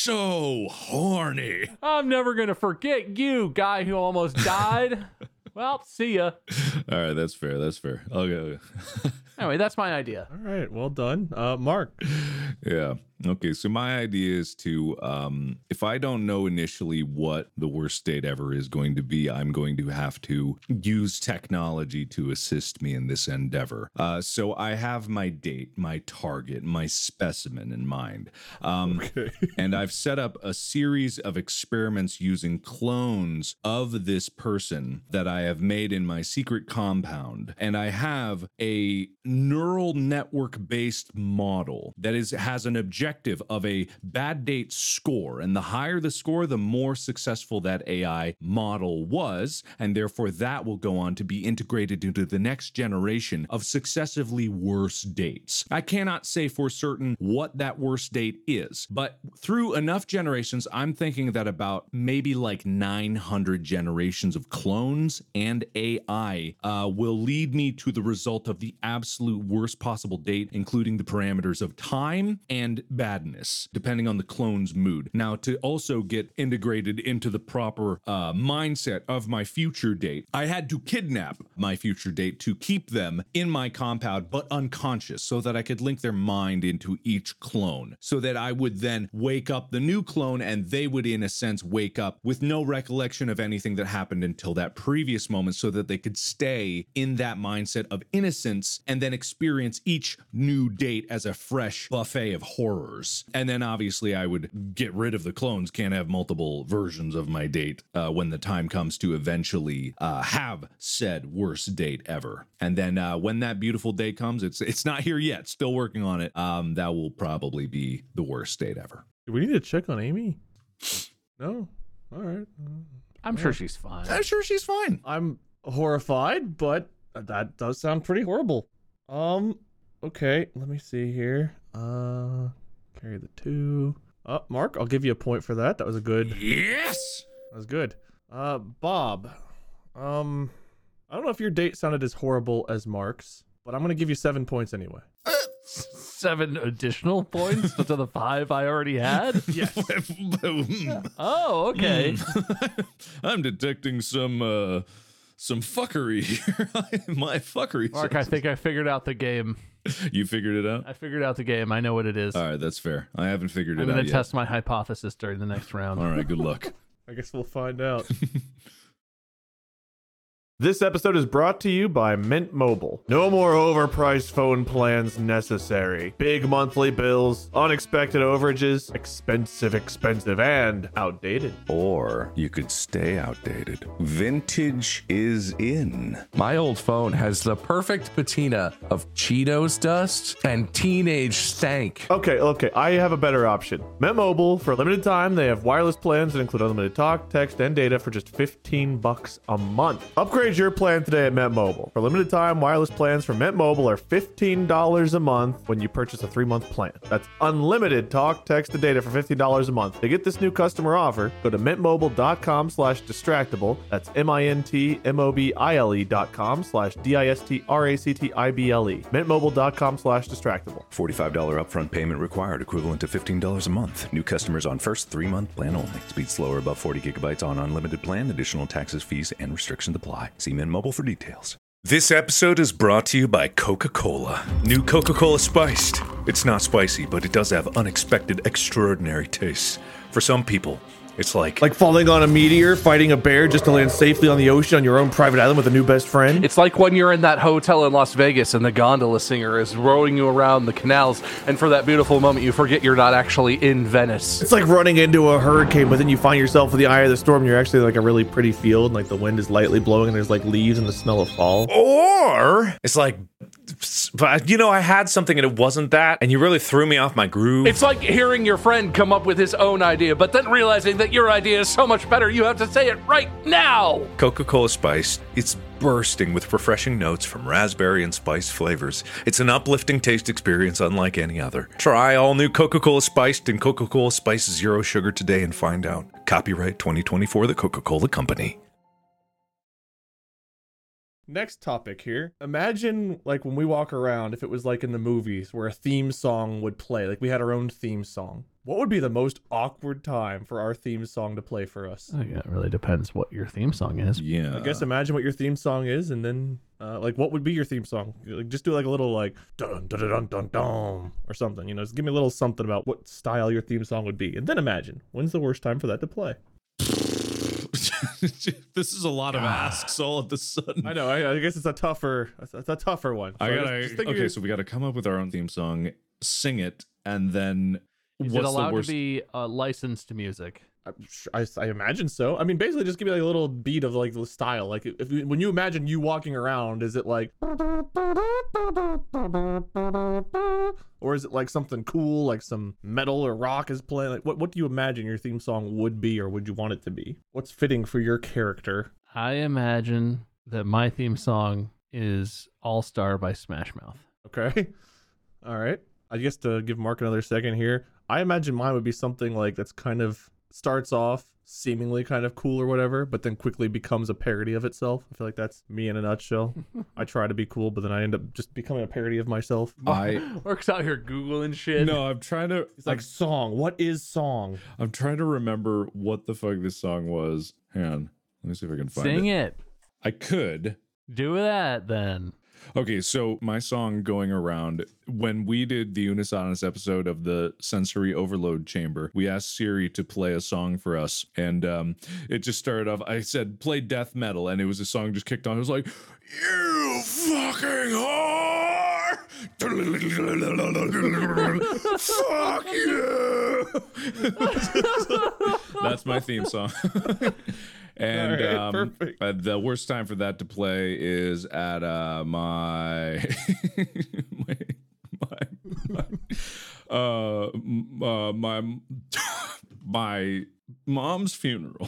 Speaker 3: so horny.
Speaker 4: I'm never going to forget you, guy who almost died. Well, see ya.
Speaker 3: All right, that's fair. That's fair. Okay. okay.
Speaker 4: Anyway, that's my idea.
Speaker 2: All right, well done. Uh, Mark.
Speaker 3: Yeah. Okay. So my idea is to, um, if I don't know initially what the worst date ever is going to be, I'm going to have to use technology to assist me in this endeavor. Uh, so I have my date, my target, my specimen in mind. Um,
Speaker 2: Okay.
Speaker 3: and I've set up a series of experiments using clones of this person that I have made in my secret compound. And I have a neural network based model that is has an objective of a bad date score. And the higher the score, the more successful that A I model was. And therefore, that will go on to be integrated into the next generation of successively worse dates. I cannot say for certain what that worst date is, but through enough generations, I'm thinking that about maybe like nine hundred generations of clones and A I uh, will lead me to the result of the absolute worst possible date, including the parameters of time and badness, depending on the clone's mood. Now, to also get integrated into the proper uh, mindset of my future date, I had to kidnap my future date to keep them in my compound, but unconscious, so that I could link their mind into each clone, so that I would then wake up the new clone and they would, in a sense, wake up with no recollection of anything that happened until that previous moment, so that they could stay in that mindset of innocence and then experience each new date as a fresh buffet of horrors. And then obviously I would get rid of the clones, can't have multiple versions of my date uh, when the time comes to eventually uh, have said worst date ever. And then uh, when that beautiful day comes, it's it's not here yet, still working on it. Um, that will probably be the worst date ever.
Speaker 2: Do we need to check on Amy? No? All right.
Speaker 4: I'm sure she's fine.
Speaker 3: I'm sure she's fine.
Speaker 2: I'm horrified, but that does sound pretty horrible. Um, okay, let me see here. Uh, carry the two. Uh, Mark, I'll give you a point for that. That was a good.
Speaker 3: Yes!
Speaker 2: That was good. Uh, Bob. Um, I don't know if your date sounded as horrible as Mark's, but I'm gonna give you seven points anyway.
Speaker 4: Seven additional points to the five I already had?
Speaker 2: Yes.
Speaker 4: Oh, okay.
Speaker 3: I'm detecting some uh some fuckery here. My fuckery.
Speaker 4: Mark, I think I figured out the game.
Speaker 3: You figured it out?
Speaker 4: I figured out the game. I know what it is.
Speaker 3: All right, that's fair. I haven't figured
Speaker 4: I'm
Speaker 3: it
Speaker 4: going
Speaker 3: out
Speaker 4: to
Speaker 3: yet.
Speaker 4: test my hypothesis during the next round.
Speaker 3: All right, good luck.
Speaker 2: I guess we'll find out. This episode is brought to you by Mint Mobile. No more overpriced phone plans necessary. Big monthly bills, unexpected overages, expensive, expensive, and outdated.
Speaker 5: Or you could stay outdated. Vintage is in.
Speaker 6: My old phone has the perfect patina of Cheetos dust and teenage stank.
Speaker 2: Okay, okay, I have a better option. Mint Mobile, for a limited time, they have wireless plans that include unlimited talk, text, and data for just fifteen bucks a month. Upgrade your plan today at Mint Mobile. For limited time, wireless plans from Mint Mobile are fifteen dollars a month when you purchase a three-month plan. That's unlimited talk, text, and data for fifteen dollars a month. To get this new customer offer, go to mintmobile.com slash distractible. That's M-I-N-T-M-O-B-I-L-E dot com slash D-I-S-T-R-A-C-T-I-B-L-E. Mintmobile.com slash distractible.
Speaker 5: forty-five dollars upfront payment required, equivalent to fifteen dollars a month. New customers on first three-month plan only. Speed slower above forty gigabytes on unlimited plan. Additional taxes, fees, and restrictions apply. See Mint Mobile for details.
Speaker 7: This episode is brought to you by Coca-Cola. New Coca-Cola Spiced. It's not spicy, but it does have unexpected, extraordinary tastes. For some people, It's like,
Speaker 2: Like falling on a meteor, fighting a bear just to land safely on the ocean on your own private island with a new best friend.
Speaker 6: It's like when you're in that hotel in Las Vegas and the gondola singer is rowing you around the canals, and for that beautiful moment, you forget you're not actually in Venice.
Speaker 2: It's like running into a hurricane, but then you find yourself in the eye of the storm. And you're actually like a really pretty field, and like the wind is lightly blowing, and there's like leaves and the smell of fall.
Speaker 7: or it's like, but you know, I had something and it wasn't that, and you really threw me off my groove.
Speaker 6: It's like hearing your friend come up with his own idea, but then realizing that your idea is so much better, you have to say it right now.
Speaker 5: Coca-Cola Spiced. It's bursting with refreshing notes from raspberry and spice flavors. It's an uplifting taste experience unlike any other. Try all new Coca-Cola Spiced and Coca-Cola Spiced Zero Sugar today and find out. Copyright twenty twenty-four, The Coca-Cola Company.
Speaker 2: Next topic here. Imagine like when we walk around, if it was like in the movies where a theme song would play, like we had our own theme song. What would be the most awkward time for our theme song to play for us?
Speaker 4: I think it really depends what your theme song is.
Speaker 3: Yeah.
Speaker 2: I guess imagine what your theme song is, and then uh, like what would be your theme song? Like, just do like a little like dun dun dun dun dun dun or something. You know, just give me a little something about what style your theme song would be, and then imagine when's the worst time for that to play.
Speaker 3: This is a lot of asks all of a sudden.
Speaker 2: I know. I, I guess it's a tougher, it's a tougher one. So
Speaker 3: I gotta.
Speaker 2: just- just think of
Speaker 3: okay,
Speaker 2: your-
Speaker 3: so we got to come up with our own theme song, sing it, and then
Speaker 4: Is
Speaker 3: what's
Speaker 4: it allowed
Speaker 3: the
Speaker 4: to
Speaker 3: worst?
Speaker 4: be uh, licensed music?
Speaker 2: I, I imagine so. I mean, basically, just give me like a little beat of like the style. Like, if you, when you imagine you walking around, is it like, or is it like something cool, like some metal or rock is playing? Like, what what do you imagine your theme song would be, or would you want it to be? What's fitting for your character?
Speaker 4: I imagine that my theme song is All Star by Smash Mouth.
Speaker 2: Okay, all right. I guess to give Mark another second here, I imagine mine would be something like that's kind of starts off seemingly kind of cool or whatever, but then quickly becomes a parody of itself. I feel like that's me in a nutshell. I try to be cool, but then I end up just becoming a parody of myself.
Speaker 3: I
Speaker 4: Mark's out here Googling shit.
Speaker 3: no, I'm trying to.
Speaker 2: It's like song. What is song?
Speaker 3: I'm trying to remember what the fuck this song was. Hang on, let me see if I can find
Speaker 4: Sing
Speaker 3: it.
Speaker 4: it.
Speaker 3: I could.
Speaker 4: Do that then.
Speaker 3: Okay, so my song going around, when we did the Unisonus episode of the Sensory Overload Chamber, we asked Siri to play a song for us, and um, it just started off, I said, play death metal, and it was a song just kicked on. It was like, you fucking whore! Fuck you! That's my theme song. And
Speaker 2: All right,
Speaker 3: um,
Speaker 2: perfect.
Speaker 3: uh, the worst time for that to play is at uh, my, my, my, my, uh, m- uh, my, my mom's funeral.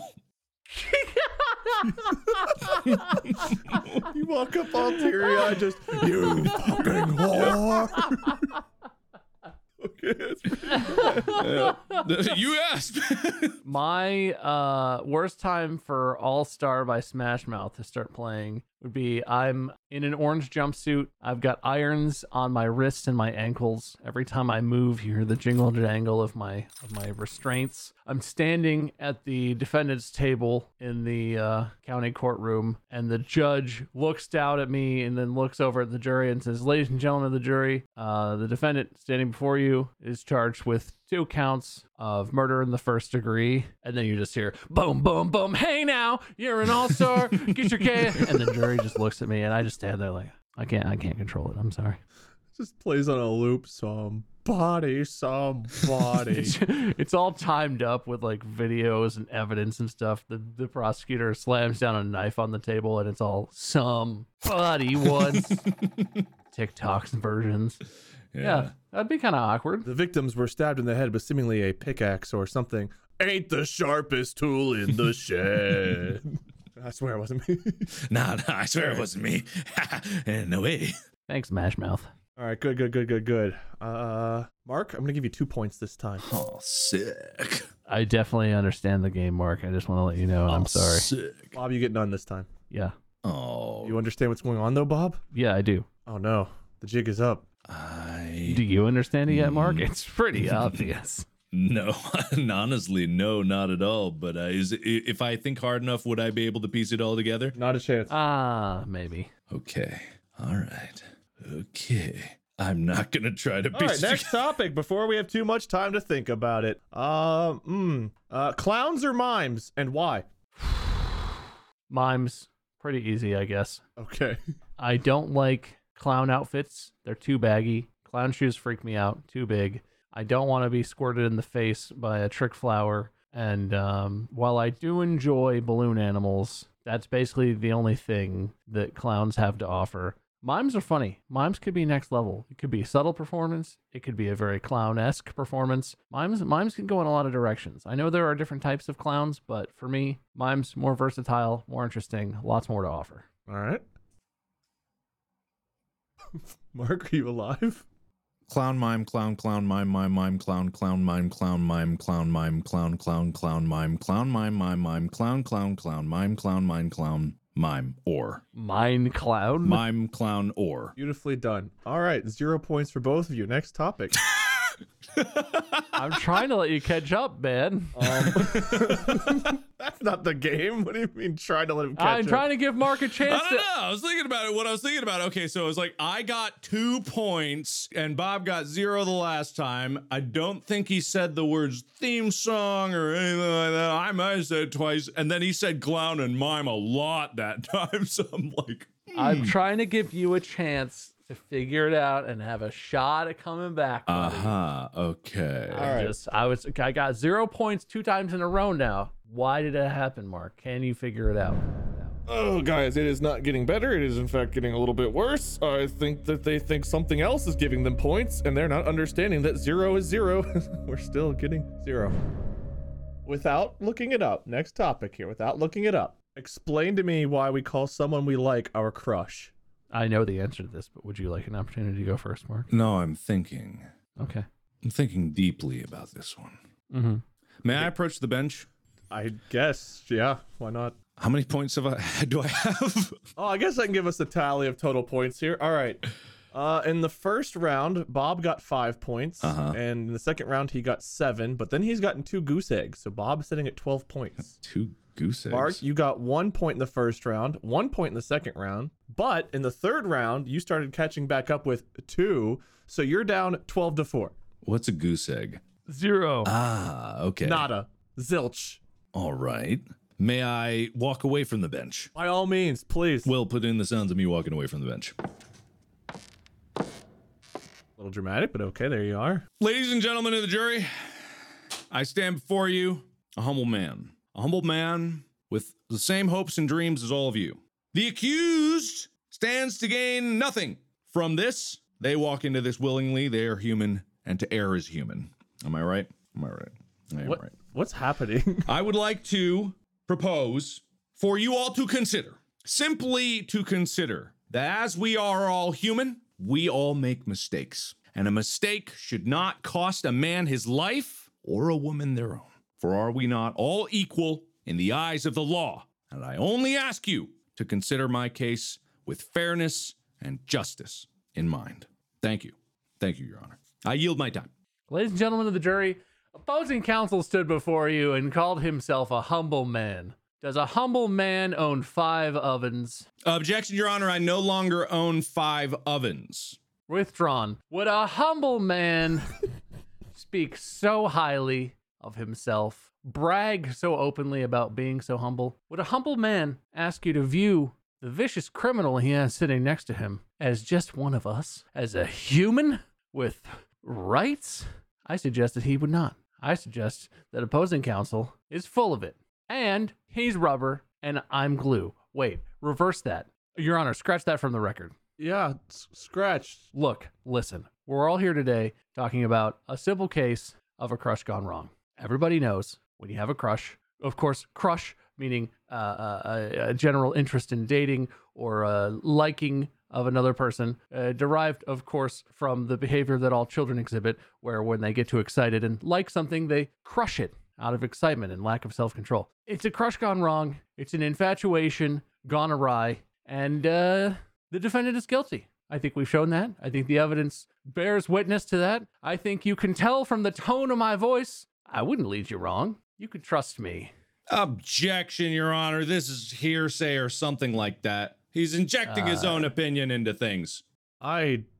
Speaker 2: You walk up all teary-eyed, just, you fucking whore. Okay, that's pretty
Speaker 3: You asked.
Speaker 4: My uh, worst time for All Star by Smash Mouth to start playing would be I'm in an orange jumpsuit. I've got irons on my wrists and my ankles. Every time I move, you hear the jingle jangle of my of my restraints. I'm standing at the defendant's table in the uh, county courtroom, and the judge looks down at me and then looks over at the jury and says, "Ladies and gentlemen of the jury, uh, the defendant standing before you is charged with two counts of murder in the first degree." And then you just hear boom, boom, boom. "Hey now, you're an all-star. Get your K." And the jury just looks at me, and I just stand there like, I can't, I can't control it. I'm sorry.
Speaker 2: just plays on a loop. Somebody, somebody.
Speaker 4: It's, it's all timed up with like videos and evidence and stuff. The the prosecutor slams down a knife on the table, and it's all somebody once. TikToks versions. Yeah, that'd be kind of awkward.
Speaker 2: The victims were stabbed in the head with seemingly a pickaxe or something. Ain't the sharpest tool in the shed. I swear it wasn't me.
Speaker 3: Nah, nah, I swear it wasn't me. No way.
Speaker 4: Thanks, Smash Mouth.
Speaker 2: All right, good, good, good, good, good. Uh, Mark, I'm gonna give you two points this time.
Speaker 3: Oh, sick.
Speaker 4: I definitely understand the game, Mark. I just want to let you know, and I'm sorry.
Speaker 3: Sick.
Speaker 2: Bob, you get none this time.
Speaker 4: Yeah,
Speaker 3: Oh,
Speaker 2: You understand what's going on though, Bob?
Speaker 4: yeah, I do.
Speaker 2: Oh no, the jig is up.
Speaker 3: I
Speaker 4: Do you understand it yet, Mark? It's pretty obvious.
Speaker 3: no, honestly, no, not at all. But uh, is if I think hard enough, would I be able to piece it all together?
Speaker 2: Not a chance.
Speaker 4: Ah, maybe.
Speaker 3: Okay. All right. Okay. I'm not gonna try to
Speaker 2: All
Speaker 3: be.
Speaker 2: right, next topic before we have too much time to think about it. Uh, mm, uh, clowns or mimes, and why?
Speaker 4: Mimes, pretty easy, I guess.
Speaker 2: Okay.
Speaker 4: I don't like clown outfits. They're too baggy. Clown shoes freak me out. Too big. I don't want to be squirted in the face by a trick flower. And um, while I do enjoy balloon animals, that's basically the only thing that clowns have to offer. Mimes are funny. Mimes could be next level. It could be a subtle performance. It could be a very clown-esque performance. Mimes, mimes can go in a lot of directions. I know there are different types of clowns, but for me, mimes more versatile, more interesting, lots more to offer.
Speaker 2: All right. Mark, are you alive?
Speaker 3: Clown mime, clown, clown, mime, mime, mime, clown, clown, mime, clown, mime, clown, mime, clown, clown, clown, mime, clown, mime, mime, mime, clown, clown, clown, mime, clown, mime, clown, mime, or.
Speaker 4: Mine clown?
Speaker 3: Mime, clown, or.
Speaker 2: Beautifully done. All right, zero points for both of you. Next topic.
Speaker 4: I'm trying to let you catch up, man.
Speaker 2: Um, that's not the game. What do you mean trying to let him catch
Speaker 4: I'm
Speaker 2: up?
Speaker 4: trying to give Mark a
Speaker 3: I
Speaker 4: chance
Speaker 3: don't
Speaker 4: to...
Speaker 3: know. I was thinking about it. What I was thinking about. Okay, so it was like I got two points and Bob got zero the last time. I don't think he said the words theme song or anything like that. I might have said it twice, and then he said clown and mime a lot that time. So I'm like,
Speaker 4: I'm trying to give you a chance to figure it out and have a shot at coming back,
Speaker 3: uh
Speaker 4: buddy.
Speaker 3: huh. Okay.
Speaker 4: I
Speaker 2: right.
Speaker 4: just, I was, I got zero points two times in a row now. Why did it happen, Mark? Can you figure it out?
Speaker 2: Oh, guys, it is not getting better. It is, in fact, getting a little bit worse. I think that they think something else is giving them points, and they're not understanding that zero is zero. We're still getting zero. Without looking it up, next topic here, without looking it up. Explain to me why we call someone we like our crush.
Speaker 4: I know the answer to this, but would you like an opportunity to go first, Mark?
Speaker 3: No, I'm thinking.
Speaker 4: Okay.
Speaker 3: I'm thinking deeply about this one.
Speaker 4: Mm-hmm.
Speaker 3: May I approach the bench?
Speaker 2: I guess, yeah, why not?
Speaker 3: How many points have I, do I have?
Speaker 2: Oh, I guess I can give us a tally of total points here. All right. Uh, in the first round, Bob got five points,
Speaker 3: Uh-huh.
Speaker 2: and in the second round, he got seven, but then he's gotten two goose eggs, so Bob's sitting at twelve points.
Speaker 3: Two goose eggs.
Speaker 2: Mark, you got one point in the first round, one point in the second round, but in the third round, you started catching back up with two, so you're down twelve to four.
Speaker 3: What's a goose egg?
Speaker 4: Zero.
Speaker 3: Ah, okay.
Speaker 2: Nada. Zilch.
Speaker 3: All right. May I walk away from the bench?
Speaker 2: By all means, please.
Speaker 3: Will, put in the sounds of me walking away from the bench.
Speaker 2: A little dramatic, but okay, there you are.
Speaker 3: Ladies and gentlemen of the jury, I stand before you, a humble man. A humble man with the same hopes and dreams as all of you. The accused stands to gain nothing from this. They walk into this willingly. They are human, and to err is human. Am I right? Am I right? I am
Speaker 2: What,
Speaker 3: right.
Speaker 2: what's happening?
Speaker 3: I would like to propose for you all to consider, simply to consider, that as we are all human, we all make mistakes. And a mistake should not cost a man his life or a woman their own. For are we not all equal in the eyes of the law? And I only ask you to consider my case with fairness and justice in mind. Thank you. Thank you, Your Honor. I yield my time.
Speaker 4: Ladies and gentlemen of the jury, opposing counsel stood before you and called himself a humble man. Does a humble man own five ovens?
Speaker 3: Objection, Your Honor. I no longer own five ovens.
Speaker 4: Withdrawn. Would a humble man speak so highly of himself, brag so openly about being so humble? Would a humble man ask you to view the vicious criminal he has sitting next to him as just one of us, as a human with rights? I suggest that he would not. I suggest that opposing counsel is full of it. And he's rubber and I'm glue. Wait, reverse that. Your Honor, scratch that from the record.
Speaker 2: Yeah, s- scratch.
Speaker 4: Look, listen, we're all here today talking about a simple case of a crush gone wrong. Everybody knows when you have a crush, of course, crush meaning uh, a, a general interest in dating or a liking of another person, uh, derived, of course, from the behavior that all children exhibit, where when they get too excited and like something, they crush it out of excitement and lack of self-control. It's a crush gone wrong. It's an infatuation gone awry. And uh, the defendant is guilty. I think we've shown that. I think the evidence bears witness to that. I think you can tell from the tone of my voice, I wouldn't lead you wrong. You could trust me.
Speaker 3: Objection, Your Honor. This is hearsay or something like that. He's injecting his
Speaker 4: Uh,
Speaker 3: own opinion into things.
Speaker 2: I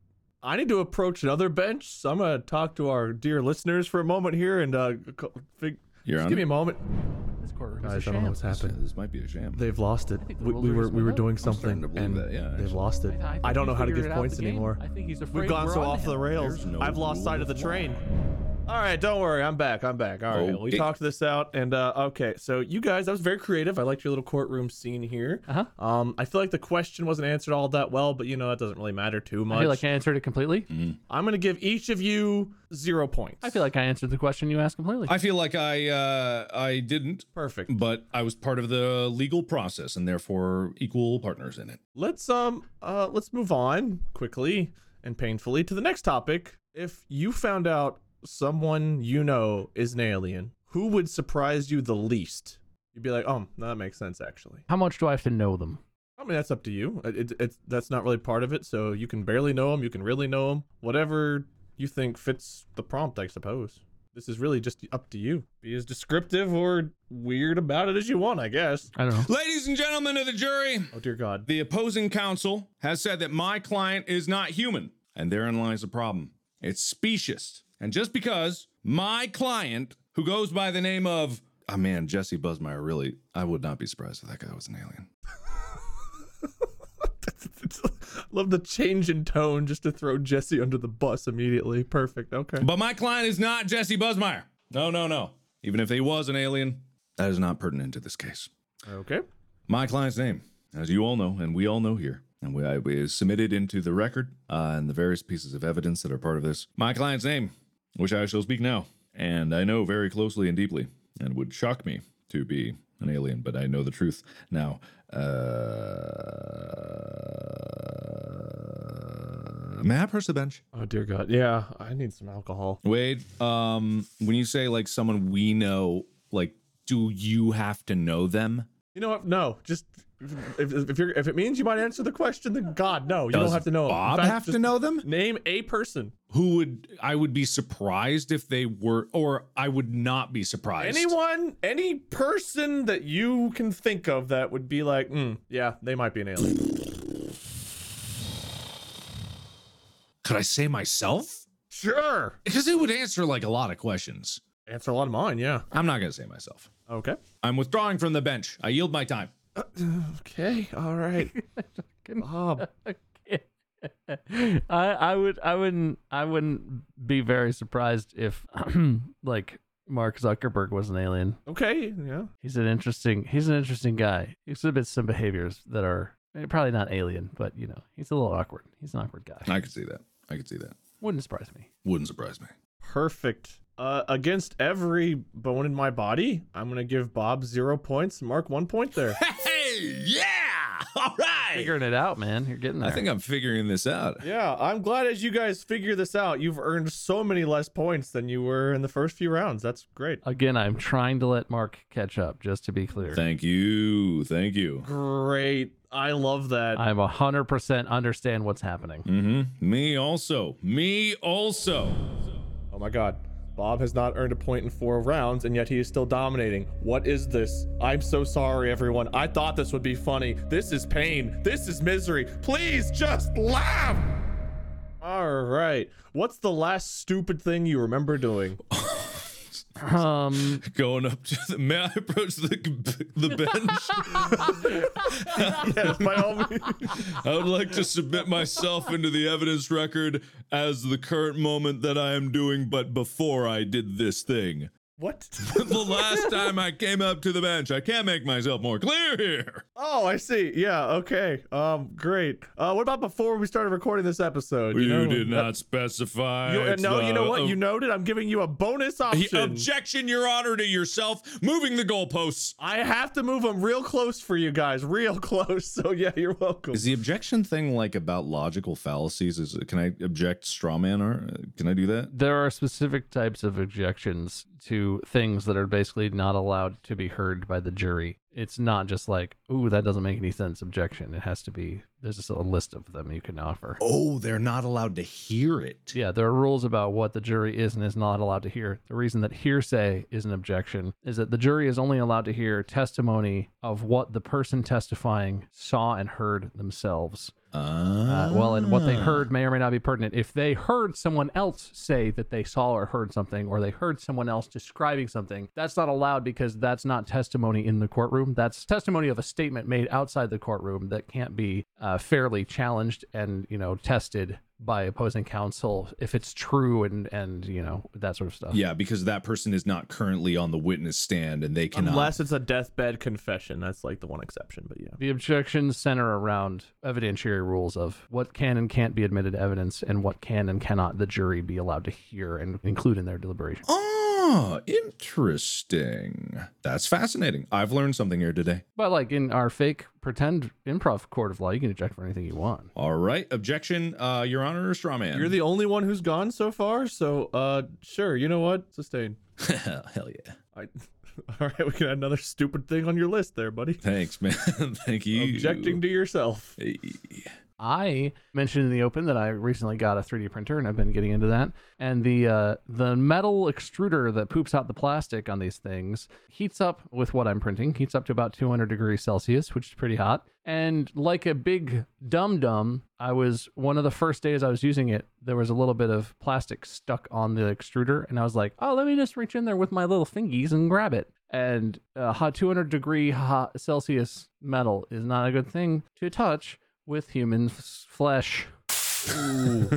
Speaker 2: I need to approach another bench, so I'm gonna talk to our dear listeners for a moment here, and uh, co- fig-
Speaker 3: You're
Speaker 2: just
Speaker 3: on
Speaker 2: give
Speaker 3: it?
Speaker 2: me a moment.
Speaker 4: This courtroom
Speaker 2: Guys,
Speaker 4: is a
Speaker 2: I don't know
Speaker 4: sham.
Speaker 2: what's happened.
Speaker 3: This might be a sham.
Speaker 2: They've lost it.
Speaker 4: think the
Speaker 2: We,
Speaker 4: rules
Speaker 2: we
Speaker 4: are
Speaker 2: were
Speaker 4: just
Speaker 2: we were
Speaker 4: split up.
Speaker 2: doing
Speaker 3: I'm starting
Speaker 2: something,
Speaker 3: to believe
Speaker 2: and
Speaker 3: that, yeah,
Speaker 2: they've
Speaker 3: actually.
Speaker 2: lost it.
Speaker 4: I, I
Speaker 2: I,
Speaker 4: think
Speaker 2: don't
Speaker 4: he
Speaker 2: know how to
Speaker 4: figured
Speaker 2: give
Speaker 4: it out
Speaker 2: points
Speaker 4: the game.
Speaker 2: anymore.
Speaker 4: I think he's afraid
Speaker 2: We've gone
Speaker 4: we're
Speaker 2: so
Speaker 4: on
Speaker 2: off
Speaker 4: him.
Speaker 2: the rails.
Speaker 3: There's no
Speaker 2: I've lost
Speaker 3: rule
Speaker 2: sight of the
Speaker 3: of
Speaker 2: train.
Speaker 3: law.
Speaker 2: All right, don't worry, I'm back. I'm back. All right, we
Speaker 3: Okay.
Speaker 2: talked this out, and uh, okay, so you guys, that was very creative. I liked your little courtroom scene here.
Speaker 4: Uh-huh.
Speaker 2: Um, I feel like the question wasn't answered all that well, but you know that doesn't really matter too much.
Speaker 4: I feel like I answered it completely.
Speaker 2: I'm gonna give each of you zero points.
Speaker 4: I feel like I answered the question you asked completely.
Speaker 3: I feel like I uh, I didn't,
Speaker 2: perfect.
Speaker 3: but I was part of the legal process and therefore equal partners in it.
Speaker 2: Let's um uh let's move on quickly and painfully to the next topic. If you found out someone you know is an alien, who would surprise you the least? You'd be like, oh, no, that makes sense actually.
Speaker 4: How much do I have to know them?
Speaker 2: I mean, that's up to you. It, it, it's that's not really part of it. So you can barely know them, you can really know them. Whatever you think fits the prompt, I suppose. This is really just up to you. Be as descriptive or weird about it as you want, I guess.
Speaker 4: I don't know.
Speaker 3: Ladies and gentlemen of the jury,
Speaker 2: Oh dear God.
Speaker 3: the opposing counsel has said that my client is not human, and therein lies the problem. It's specious. And just because my client, who goes by the name of, oh man, Jesse Buzzmeyer, really, I would not be surprised if that guy was an alien.
Speaker 2: Love the change in tone just to throw Jesse under the bus immediately. Perfect. Okay.
Speaker 3: But my client is not Jesse Buzzmeyer. No, no, no. Even if he was an alien, that is not pertinent to this case.
Speaker 2: Okay.
Speaker 3: My client's name, as you all know, and we all know here, and we, I, we submitted into the record uh, and the various pieces of evidence that are part of this. My client's name, which I shall speak now, and I know very closely and deeply, and it would shock me to be an alien, but I know the truth now. Uh, may I press the bench?
Speaker 2: Oh dear God. Yeah, I need some alcohol.
Speaker 3: Wade, um, when you say like someone we know, like, do you have to know them?
Speaker 2: You know what? No, just if, if you're if it means you might answer the question, then God, no, you don't
Speaker 3: Does
Speaker 2: have to know. 'em. In
Speaker 3: Bob
Speaker 2: fact,
Speaker 3: have to
Speaker 2: just
Speaker 3: know them?
Speaker 2: Name a person.
Speaker 3: Who would I would be surprised if they were, or I would not be surprised.
Speaker 2: Anyone, any person that you can think of that would be like, mm, yeah, they might be an alien.
Speaker 3: Could I say myself?
Speaker 2: Sure.
Speaker 3: Because it would answer like a lot of questions.
Speaker 2: Answer a lot of mine. Yeah.
Speaker 3: I'm not gonna say myself.
Speaker 2: Okay.
Speaker 3: I'm withdrawing from the bench. I yield my time.
Speaker 2: Okay. All right. Bob.
Speaker 4: I I would I wouldn't I wouldn't be very surprised if like Mark Zuckerberg was an alien.
Speaker 2: Okay. Yeah.
Speaker 4: He's an interesting he's an interesting guy. He exhibits some behaviors that are eh, probably not alien, but you know, he's a little awkward. He's an awkward guy.
Speaker 3: I could see that. I could see that.
Speaker 4: Wouldn't surprise me.
Speaker 3: Wouldn't surprise me.
Speaker 2: Perfect. Uh, against every bone in my body, I'm gonna give Bob zero points. Mark one point there.
Speaker 3: Hey, yeah! All right.
Speaker 4: Figuring it out, man. You're getting there.
Speaker 3: I think I'm figuring this out.
Speaker 2: Yeah, I'm glad as you guys figure this out, you've earned so many less points than you were in the first few rounds. That's great.
Speaker 4: Again, I'm trying to let Mark catch up, just to be clear.
Speaker 3: Thank you. Thank you.
Speaker 2: Great. I love that.
Speaker 4: I'm one hundred percent understand what's happening.
Speaker 3: Mm-hmm. Me also. Me also.
Speaker 2: Oh my God. Bob has not earned a point in four rounds, and yet he is still dominating. What is this? I'm so sorry, everyone. I thought this would be funny. This is pain. This is misery. Please just laugh. All right. What's the last stupid thing you remember doing?
Speaker 4: Um,
Speaker 3: Going up to the, may I approach the, the bench?
Speaker 2: Yes, by all means.
Speaker 3: I would like to submit myself into the evidence record as the current moment that I am doing, but before I did this thing.
Speaker 2: What?
Speaker 3: The last time I came up to the bench, I can't make myself more clear here.
Speaker 2: Oh, I see. Yeah, okay. Um, great. Uh, what about before we started recording this episode?
Speaker 3: You,
Speaker 2: know,
Speaker 3: did
Speaker 2: uh,
Speaker 3: not specify.
Speaker 2: You, uh,
Speaker 3: It's
Speaker 2: no, you know
Speaker 3: the-
Speaker 2: what? You noted. I'm giving you a bonus
Speaker 3: He-
Speaker 2: option.
Speaker 3: Objection, Your Honor, to yourself moving the goalposts.
Speaker 2: I have to move them real close for you guys, real close. So yeah, you're welcome.
Speaker 3: Is the objection thing like about logical fallacies? Is it, can I object straw man? Or can I do that?
Speaker 4: there are specific types of objections to things that are basically not allowed to be heard by the jury. It's not just like, ooh, that doesn't make any sense objection. It has to be, there's just a list of them you can offer.
Speaker 3: Oh, they're not allowed to hear it.
Speaker 4: Yeah, there are rules about what the jury is and is not allowed to hear. The reason that hearsay is an objection is that the jury is only allowed to hear testimony of what the person testifying saw and heard themselves.
Speaker 3: Ah.
Speaker 4: Uh, well, and what they heard may or may not be pertinent. If they heard someone else say that they saw or heard something, or they heard someone else describing something, that's not allowed because that's not testimony in the courtroom. That's testimony of a statement made outside the courtroom that can't be uh, fairly challenged and, you know, tested by opposing counsel if it's true and and you know, that sort of stuff.
Speaker 3: Yeah, because that person is not currently on the witness stand and they cannot.
Speaker 2: Unless it's a deathbed confession. That's like the one exception, but yeah.
Speaker 4: The objections center around evidentiary rules of what can and can't be admitted evidence and what can and cannot the jury be allowed to hear and include in their deliberation.
Speaker 3: Oh, interesting. That's fascinating. I've learned something here today.
Speaker 4: But like in our fake pretend improv court of law, you can object for anything you want.
Speaker 3: All right. Objection, uh, Your Honor, or straw man?
Speaker 2: You're the only one who's gone so far, so uh, sure. You know what? Sustain.
Speaker 3: Hell yeah.
Speaker 2: I, all right, we can add another stupid thing on your list there, buddy.
Speaker 3: Thanks, man. Thank you.
Speaker 2: Objecting to yourself.
Speaker 3: Hey.
Speaker 4: I mentioned in the open that I recently got a three D printer, and I've been getting into that. And the uh, the metal extruder that poops out the plastic on these things heats up with what I'm printing, heats up to about two hundred degrees Celsius, which is pretty hot. And like a big dum-dum, I was, one of the first days I was using it, there was a little bit of plastic stuck on the extruder. And I was like, oh, let me just reach in there with my little fingies and grab it. And uh, hot two hundred degree hot Celsius metal is not a good thing to touch with human f- flesh. Ooh.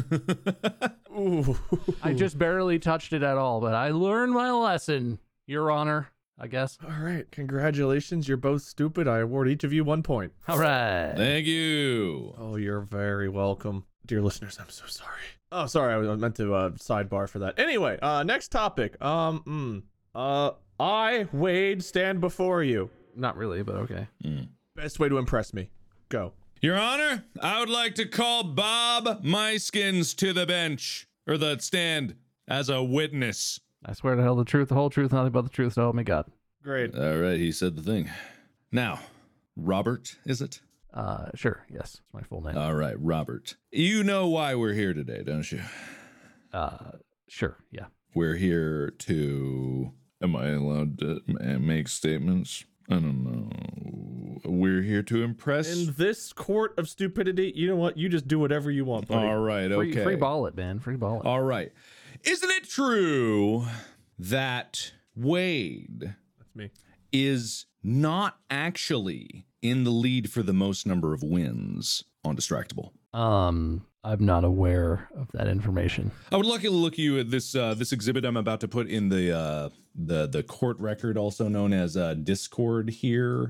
Speaker 4: Ooh. I just barely touched it at all, but I learned my lesson, Your Honor, I guess.
Speaker 2: All right, congratulations. You're both stupid. I award each of you one point.
Speaker 4: All right.
Speaker 3: Thank you.
Speaker 2: Oh, you're very welcome. Dear listeners, I'm so sorry. Oh, sorry, I was meant to uh, sidebar for that. Anyway, uh, next topic. Um, mm, uh, I, Wade, stand before you.
Speaker 4: Not really, but okay.
Speaker 3: Mm.
Speaker 2: Best way to impress me. Go.
Speaker 3: Your Honor, I would like to call Bob Myskins to the bench, or the stand, as a witness.
Speaker 4: I swear to tell the truth, the whole truth, nothing but the truth, so help me God.
Speaker 2: Great.
Speaker 3: All right, he said the thing. Now, Robert, is it?
Speaker 4: Uh, sure, yes, it's my full name.
Speaker 3: All right, Robert. You know why we're here today, don't you?
Speaker 4: Uh, sure, yeah.
Speaker 3: We're here to... Am I allowed to ma- make statements? I don't know. We're here to impress...
Speaker 2: In this court of stupidity, you know what? You just do whatever you want, buddy.
Speaker 3: All right,
Speaker 4: Free,
Speaker 3: okay.
Speaker 4: free ball it, man, free ball it.
Speaker 3: All right. Isn't it true that Wade
Speaker 2: That's me.
Speaker 3: is not actually in the lead for the most number of wins on Distractable?
Speaker 4: Um, I'm not aware of that information.
Speaker 3: I would like to look you at this uh, this exhibit I'm about to put in the uh, the the court record, also known as uh, Discord here.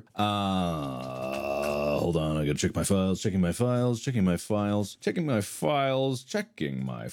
Speaker 3: Uh, hold on, I gotta check my files, checking my files, checking my files, checking my files, checking my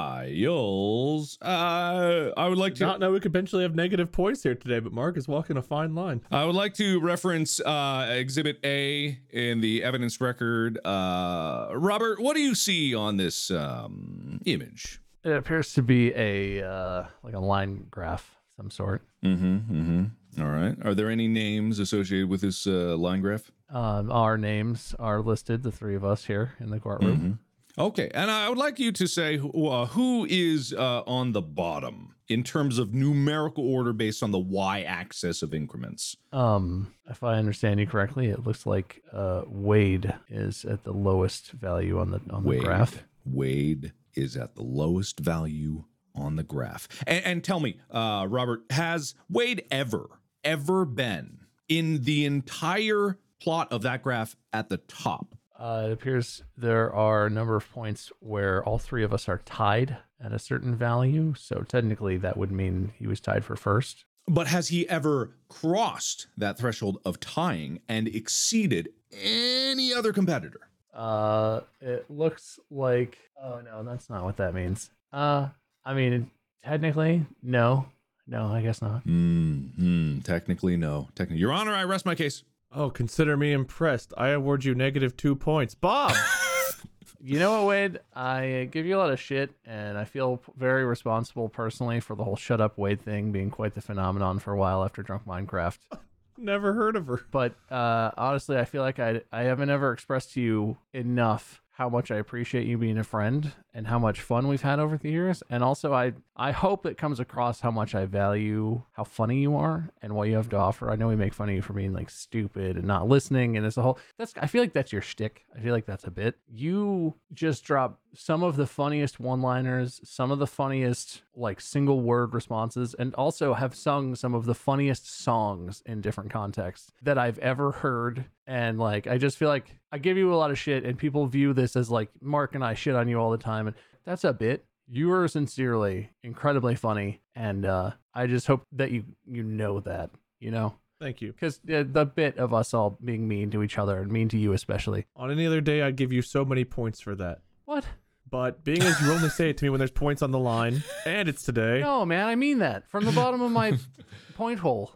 Speaker 3: files. Uh, I would like to
Speaker 2: Not know we could potentially have negative points here today, but Mark is walking a fine line.
Speaker 3: I would like to reference uh, Exhibit A in the evidence record. Uh, Robert, what do you see on this um, image?
Speaker 4: It appears to be a, uh, like a line graph of some sort.
Speaker 3: Mm-hmm, mm-hmm. All right. Are there any names associated with this uh, line graph?
Speaker 4: Um, our names are listed, the three of us here in the courtroom.
Speaker 3: Mm-hmm. Okay, and I would like you to say who, uh, who is uh, on the bottom in terms of numerical order based on the y-axis of increments.
Speaker 4: Um, if I understand you correctly, it looks like uh, Wade is at the lowest value on the on the
Speaker 3: Wade.
Speaker 4: graph.
Speaker 3: Wade is at the lowest value on the graph. And, and tell me, uh, Robert, has Wade ever, ever been in the entire plot of that graph at the top?
Speaker 4: Uh, it appears there are a number of points where all three of us are tied at a certain value. So technically that would mean he was tied for first.
Speaker 3: But has he ever crossed that threshold of tying and exceeded any other competitor?
Speaker 4: Uh, it looks like, oh no, that's not what that means. Uh, I mean, technically, no, no, I guess not.
Speaker 3: Hmm. Technically, no. Technically, Your Honor, I rest my case.
Speaker 2: Oh, consider me impressed. I award you negative two points. Bob!
Speaker 4: You know what, Wade? I give you a lot of shit, and I feel very responsible personally for the whole shut up Wade thing being quite the phenomenon for a while after Drunk Minecraft.
Speaker 2: Never heard of her.
Speaker 4: But uh, honestly, I feel like I, I haven't ever expressed to you enough how much I appreciate you being a friend and how much fun we've had over the years. And also, I I hope it comes across how much I value how funny you are and what you have to offer. I know we make fun of you for being like stupid and not listening, and it's a whole. That's I feel like that's your shtick. I feel like that's a bit. You just drop some of the funniest one-liners, some of the funniest like single word responses, and also have sung some of the funniest songs in different contexts that I've ever heard. And like, I just feel like I give you a lot of shit, and people view this as like Mark and I shit on you all the time, and that's a bit. You are sincerely incredibly funny, and uh, I just hope that you you know that, you know.
Speaker 2: Thank you.
Speaker 4: Because uh, the bit of us all being mean to each other and mean to you especially.
Speaker 2: On any other day, I'd give you so many points for that.
Speaker 4: What?
Speaker 2: But being as you only say it to me when there's points on the line, and it's today.
Speaker 4: No, man, I mean that from the bottom of my point hole.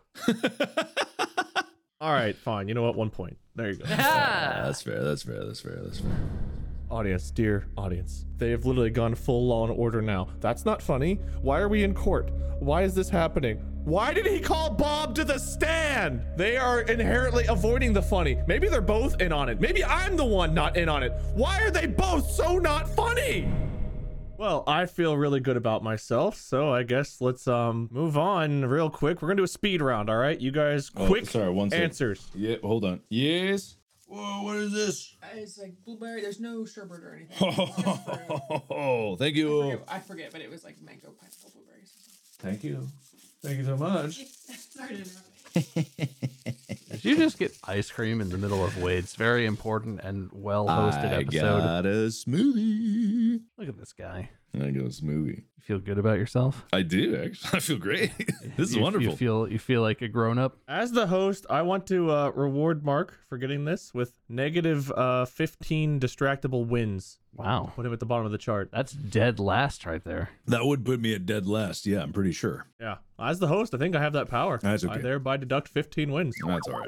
Speaker 2: All right, fine. You know what? One point. There you go.
Speaker 3: Yeah, that's fair. That's fair. That's fair. That's fair.
Speaker 2: Audience, dear audience, they have literally gone full Law and Order now. That's not funny. Why are we in court? Why is this happening? Why did he call Bob to the stand? They are inherently avoiding the funny. Maybe they're both in on it. Maybe I'm the one not in on it. Why are they both so not funny? Well, I feel really good about myself, so I guess let's um move on real quick. We're gonna do a speed round, all right? You guys, quick
Speaker 3: oh, sorry, one sec.
Speaker 2: answers.
Speaker 3: Yeah, hold on. Yes. Whoa, what is this?
Speaker 8: It's like blueberry. There's no sherbet or anything.
Speaker 3: Oh, thank you.
Speaker 8: I forget, I forget, but it was like mango, pineapple, blueberries.
Speaker 3: Thank you. Thank you so much.
Speaker 8: Sorry to interrupt.
Speaker 4: Did you just get ice cream in the middle of Wade's very important and well hosted
Speaker 3: I
Speaker 4: episode?
Speaker 3: got a smoothie.
Speaker 4: Look at this guy.
Speaker 3: I got a smoothie.
Speaker 4: You feel good about yourself?
Speaker 3: I do, actually. I feel great. This is
Speaker 4: You-
Speaker 3: wonderful.
Speaker 4: You feel you feel like a grown up.
Speaker 2: As the host, I want to uh, reward Mark for getting this with negative uh, fifteen distractible wins.
Speaker 4: Wow,
Speaker 2: Put him at the bottom of the chart.
Speaker 4: that's dead last right there.
Speaker 3: That would put me at dead last. Yeah, I'm pretty sure.
Speaker 2: Yeah. As the host, I think I have that power.
Speaker 3: That's okay.
Speaker 2: I thereby deduct fifteen wins.
Speaker 3: That's all right.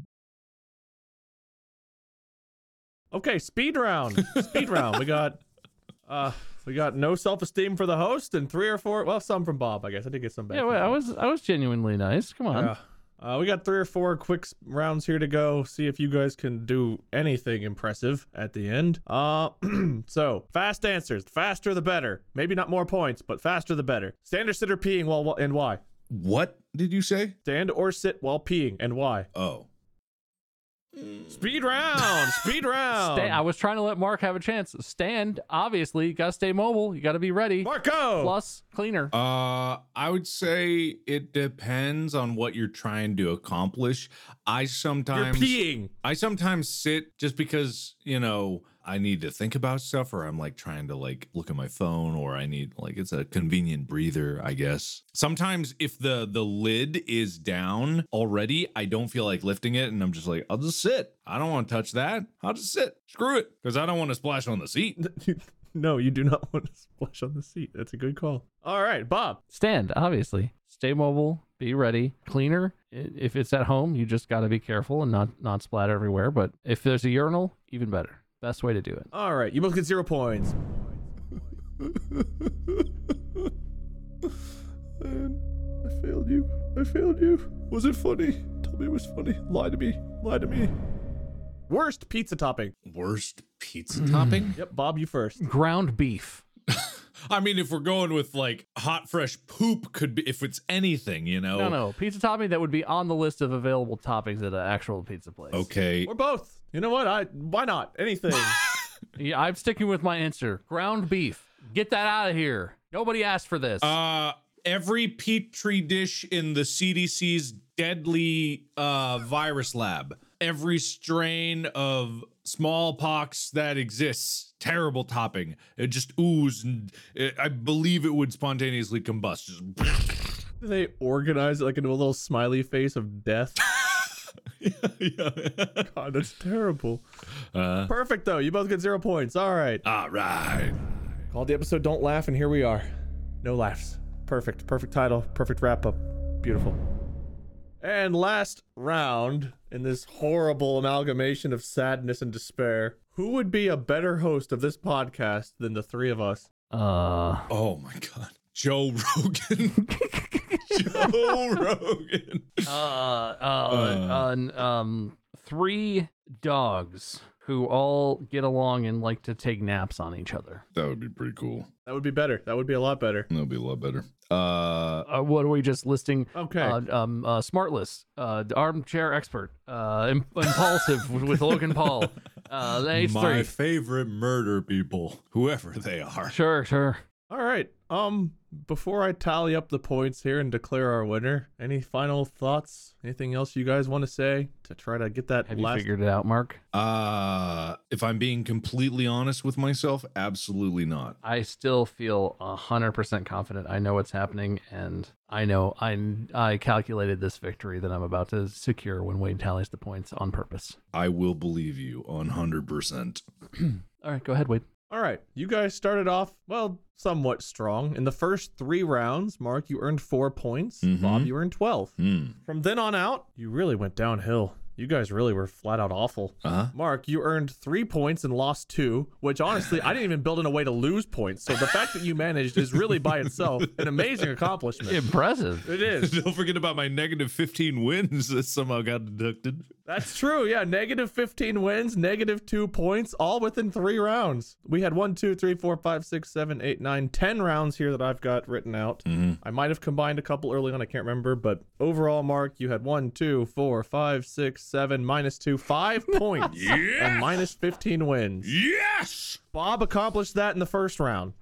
Speaker 2: Okay, speed round. Speed round. We got uh we got no self-esteem for the host and three or four, well, some from Bob, I guess. I did get some back.
Speaker 4: Yeah,
Speaker 2: from
Speaker 4: wait, I
Speaker 2: Bob.
Speaker 4: was I was genuinely nice. Come on.
Speaker 2: Yeah. Uh, we got three or four quick s- rounds here to go. See if you guys can do anything impressive at the end. Uh, so fast answers. Faster the better. Maybe not more points, but faster the better. Stand or sit or peeing while wh- and why?
Speaker 3: What did you say?
Speaker 2: Stand or sit while peeing and why?
Speaker 3: Oh.
Speaker 2: Speed round. Speed round.
Speaker 4: Stay, I was trying to let Mark have a chance. Stand, obviously, you gotta stay mobile. You gotta be ready.
Speaker 2: Marco.
Speaker 4: Plus cleaner.
Speaker 3: Uh, I would say it depends on what you're trying to accomplish. I
Speaker 2: You're
Speaker 3: sometimes
Speaker 2: peeing.
Speaker 3: I sometimes sit just because, you know, I need to think about stuff, or I'm like trying to like look at my phone, or I need like it's a convenient breather, I guess. Sometimes if the the lid is down already, I don't feel like lifting it, and I'm just like, I'll just sit. I don't want to touch that. I'll just sit. Screw it, because I don't want to splash on the seat.
Speaker 2: No, you do not want to splash on the seat. That's a good call. All right, Bob.
Speaker 4: Stand, obviously. Stay mobile. Be ready. Cleaner. I- If it's at home, you just gotta be careful and not not splatter everywhere. But if there's a urinal, even better. Best way to do it.
Speaker 2: All right, you both get zero points. Man, I failed you. I failed you. Was it funny? Tell me it was funny. Lie to me. Lie to me. Worst pizza topping.
Speaker 3: Worst pizza topping?
Speaker 2: Yep, Bob, you first.
Speaker 4: Ground beef.
Speaker 3: I mean, if we're going with like hot fresh poop, could be if it's anything, you know.
Speaker 4: No, no. Pizza topping that would be on the list of available toppings at an actual pizza place.
Speaker 3: Okay.
Speaker 2: Or both. You know what? I why not? Anything.
Speaker 4: Yeah, I'm sticking with my answer. Ground beef. Get that out of here. Nobody asked for this.
Speaker 3: Uh, every petri dish in the C D C's deadly uh virus lab. Every strain of smallpox that exists. Terrible topping. It just oozed, and it, I believe it would spontaneously combust. Just
Speaker 2: They organize it like into a little smiley face of death.
Speaker 3: yeah, yeah.
Speaker 2: God, that's terrible.
Speaker 3: Uh,
Speaker 2: Perfect, though. You both get zero points. All right.
Speaker 3: all right.
Speaker 2: Called the episode Don't Laugh, and here we are. No laughs. Perfect. Perfect title. Perfect wrap up. Beautiful. And last round in this horrible amalgamation of sadness and despair, who would be a better host of this podcast than the three of us?
Speaker 4: uh,
Speaker 3: Oh my God. Joe Rogan. Joe Rogan.
Speaker 4: uh, uh, uh, um, three dogs who all get along and like to take naps on each other.
Speaker 3: That would be pretty cool.
Speaker 2: That would be better. That would be a lot better.
Speaker 3: That would be a lot better. Uh,
Speaker 4: Uh, what are we just listing?
Speaker 2: Okay.
Speaker 4: Uh, um, uh, Smartless, uh, armchair expert, uh, Im- impulsive with, with Logan Paul. Uh, H three.
Speaker 3: my favorite murder people, whoever they are.
Speaker 4: Sure, sure.
Speaker 2: All right. Um, before I tally up the points here and declare our winner, any final thoughts? Anything else you guys want to say to try to get that
Speaker 4: Have
Speaker 2: last?
Speaker 4: you figured it out, Mark?
Speaker 3: Uh, if I'm being completely honest with myself, absolutely not.
Speaker 4: I still feel one hundred percent confident. I know what's happening, and I know I, I calculated this victory that I'm about to secure when Wade tallies the points on purpose.
Speaker 3: I will believe you on one hundred percent.
Speaker 4: All right, go ahead, Wade.
Speaker 2: All right. You guys started off, well, somewhat strong. In the first three rounds, Mark, you earned four points.
Speaker 3: Mhm.
Speaker 2: Bob, you earned twelve.
Speaker 3: Mm.
Speaker 2: From then on out, you really went downhill. You guys really were flat out awful.
Speaker 3: Uh-huh.
Speaker 2: Mark, you earned three points and lost two, which honestly, I didn't even build in a way to lose points. So the fact that you managed is really by itself an amazing accomplishment.
Speaker 4: Impressive.
Speaker 2: It is.
Speaker 3: Don't forget about my negative fifteen wins that somehow got deducted.
Speaker 2: That's true. Yeah. Negative fifteen wins, negative two points, all within three rounds. We had one, two, three, four, five, six, seven, eight, nine, ten rounds here that I've got written out.
Speaker 3: Mm-hmm.
Speaker 2: I might have combined a couple early on. I can't remember. But overall, Mark, you had one, two, four, five, six, seven, minus two, five points and minus fifteen wins.
Speaker 3: Yes!
Speaker 2: Bob accomplished that in the first round.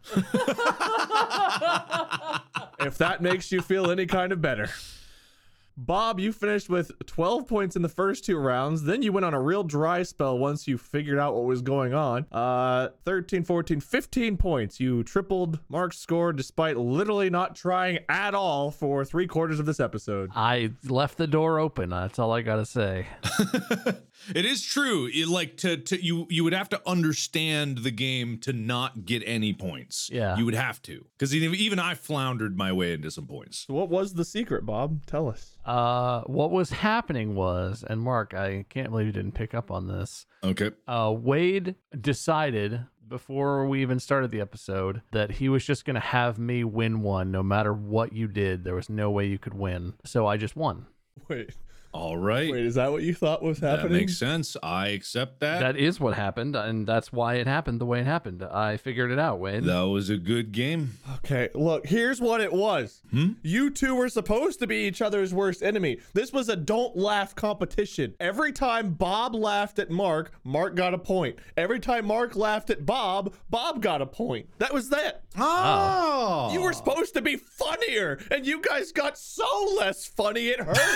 Speaker 2: If that makes you feel any kind of better. Bob, you finished with twelve points in the first two rounds. Then you went on a real dry spell once you figured out what was going on. Uh, thirteen, fourteen, fifteen points. You tripled Mark's score despite literally not trying at all for three quarters of this episode.
Speaker 4: I left the door open. That's all I got to say.
Speaker 3: It is true. It, like to to you you would have to understand the game to not get any points.
Speaker 4: Yeah.
Speaker 3: You would have to. Because even I floundered my way into some points.
Speaker 2: So what was the secret, Bob? Tell us.
Speaker 4: Uh, what was happening was, and Mark, I can't believe you didn't pick up on this.
Speaker 3: Okay.
Speaker 4: Uh, Wade decided before we even started the episode that he was just going to have me win one no matter what you did. There was no way you could win. So I just won.
Speaker 2: Wait.
Speaker 3: All right.
Speaker 2: Wait, is that what you thought was happening?
Speaker 3: That makes sense. I accept that.
Speaker 4: That is what happened, and that's why it happened the way it happened. I figured it out, Wade.
Speaker 3: That was a good game.
Speaker 2: Okay, look, here's what it was.
Speaker 3: Hmm?
Speaker 2: You two were supposed to be each other's worst enemy. This was a don't laugh competition. Every time Bob laughed at Mark, Mark got a point. Every time Mark laughed at Bob, Bob got a point. That was that.
Speaker 3: Oh.
Speaker 2: You were supposed to be funnier, and you guys got so less funny it hurt.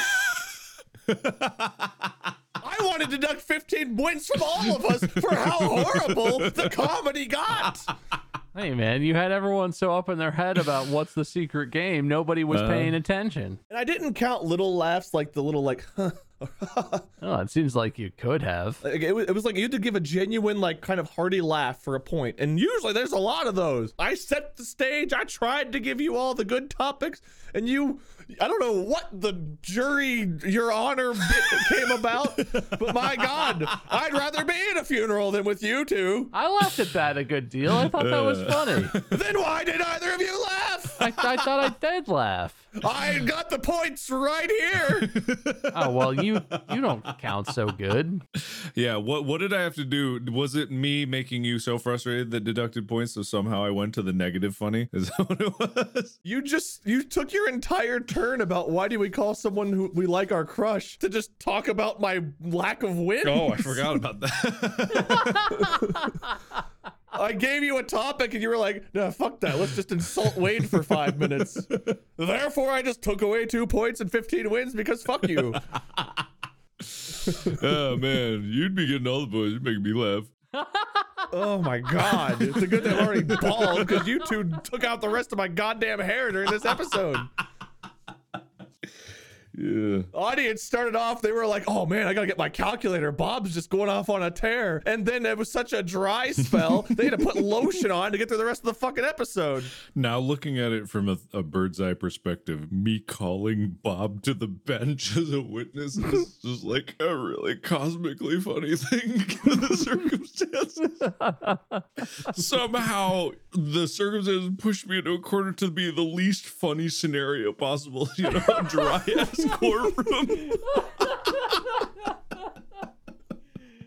Speaker 2: I want to deduct fifteen points from all of us for how horrible the comedy got.
Speaker 4: Hey, man, you had everyone so up in their head about what's the secret game, nobody was
Speaker 3: Uh.
Speaker 4: paying attention.
Speaker 2: And I didn't count little laughs like the little like, huh.
Speaker 4: Oh, it seems like you could have.
Speaker 2: Like, it, was, it was like you had to give a genuine, like, kind of hearty laugh for a point. And usually there's a lot of those. I set the stage. I tried to give you all the good topics. And you, I don't know what the jury, your honor bit came about. But my God, I'd rather be at a funeral than with you two.
Speaker 4: I laughed at that a good deal. I thought that was funny.
Speaker 2: Then why did either of you laugh?
Speaker 4: I, I thought I did laugh.
Speaker 2: I got the points right here.
Speaker 4: Oh, well, you you don't count so good.
Speaker 3: Yeah, what what did I have to do? Was it me making you so frustrated that deducted points, so somehow I went to the negative funny? Is that what it was?
Speaker 2: You just, you took your entire turn about why do we call someone who we like our crush to just talk about my lack of wins.
Speaker 3: Oh, I forgot about that.
Speaker 2: I gave you a topic and you were like, no, fuck that. Let's just insult Wade for five minutes. Therefore, I just took away two points and fifteen wins because fuck you.
Speaker 3: Oh, man. You'd be getting all the points. You'd make me laugh.
Speaker 2: Oh my God. It's a good thing I'm already bald because you two took out the rest of my goddamn hair during this episode.
Speaker 3: Yeah.
Speaker 2: Audience started off, they were like, oh man, I gotta get my calculator. Bob's just going off on a tear. And then it was such a dry spell, they had to put lotion on to get through the rest of the fucking episode.
Speaker 3: Now, looking at it from a, a bird's eye perspective, me calling Bob to the bench as a witness is just like a really cosmically funny thing given the circumstances. Somehow, the circumstances pushed me into a corner to be the least funny scenario possible. You know, a dry ass courtroom.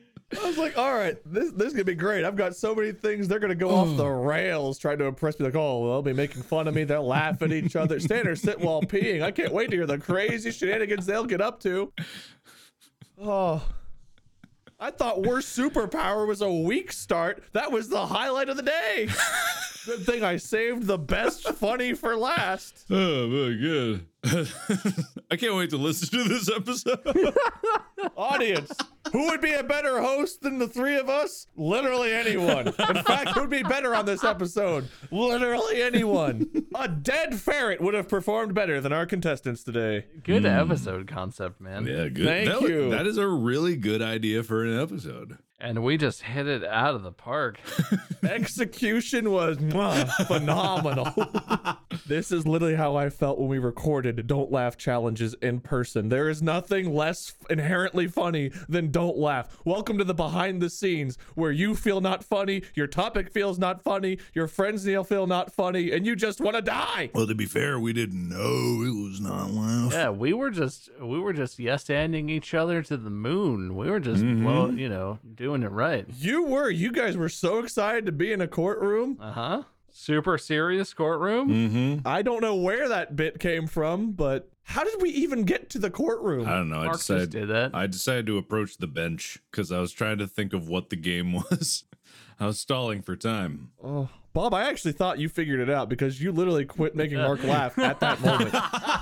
Speaker 2: was like, all right, this this is gonna be great. I've got so many things. They're gonna go off the rails trying to impress me. Like, oh, they'll be making fun of me. They'll laugh at each other. Stand or sit while peeing. I can't wait to hear the crazy shenanigans they'll get up to. Oh, I thought worst superpower was a weak start. That was the highlight of the day. Good thing I saved the best funny for last.
Speaker 3: Oh my god. I can't wait to listen to this episode.
Speaker 2: Audience, who would be a better host than the three of us? Literally anyone. In fact, who would be better on this episode? Literally anyone. A dead ferret would have performed better than our contestants today.
Speaker 4: Good episode concept, man.
Speaker 3: Yeah, good.
Speaker 2: Thank
Speaker 3: that was-
Speaker 2: you.
Speaker 3: that is a really good idea for an episode.
Speaker 4: And we just hit it out of the park.
Speaker 2: Execution was mwah, phenomenal. This is literally how I felt when we recorded Don't Laugh challenges in person. There is nothing less inherently funny than Don't Laugh. Welcome to the behind the scenes where you feel not funny, your topic feels not funny, your friends feel not funny, and you just want to die.
Speaker 3: Well, to be fair, we didn't know it was not laugh.
Speaker 4: Yeah, we were just we were just yes-anding each other to the moon. We were just well, you know, doing it right.
Speaker 2: You were. You guys were so excited to be in a courtroom.
Speaker 4: Uh-huh. Super serious courtroom.
Speaker 3: Mm-hmm.
Speaker 2: I don't know where that bit came from, but how did we even get to the courtroom?
Speaker 3: I don't know. I
Speaker 4: Mark just
Speaker 3: decided
Speaker 4: did that.
Speaker 3: I decided to approach the bench because I was trying to think of what the game was. I was stalling for time.
Speaker 2: Oh, Bob, I actually thought you figured it out because you literally quit making Mark laugh at that moment.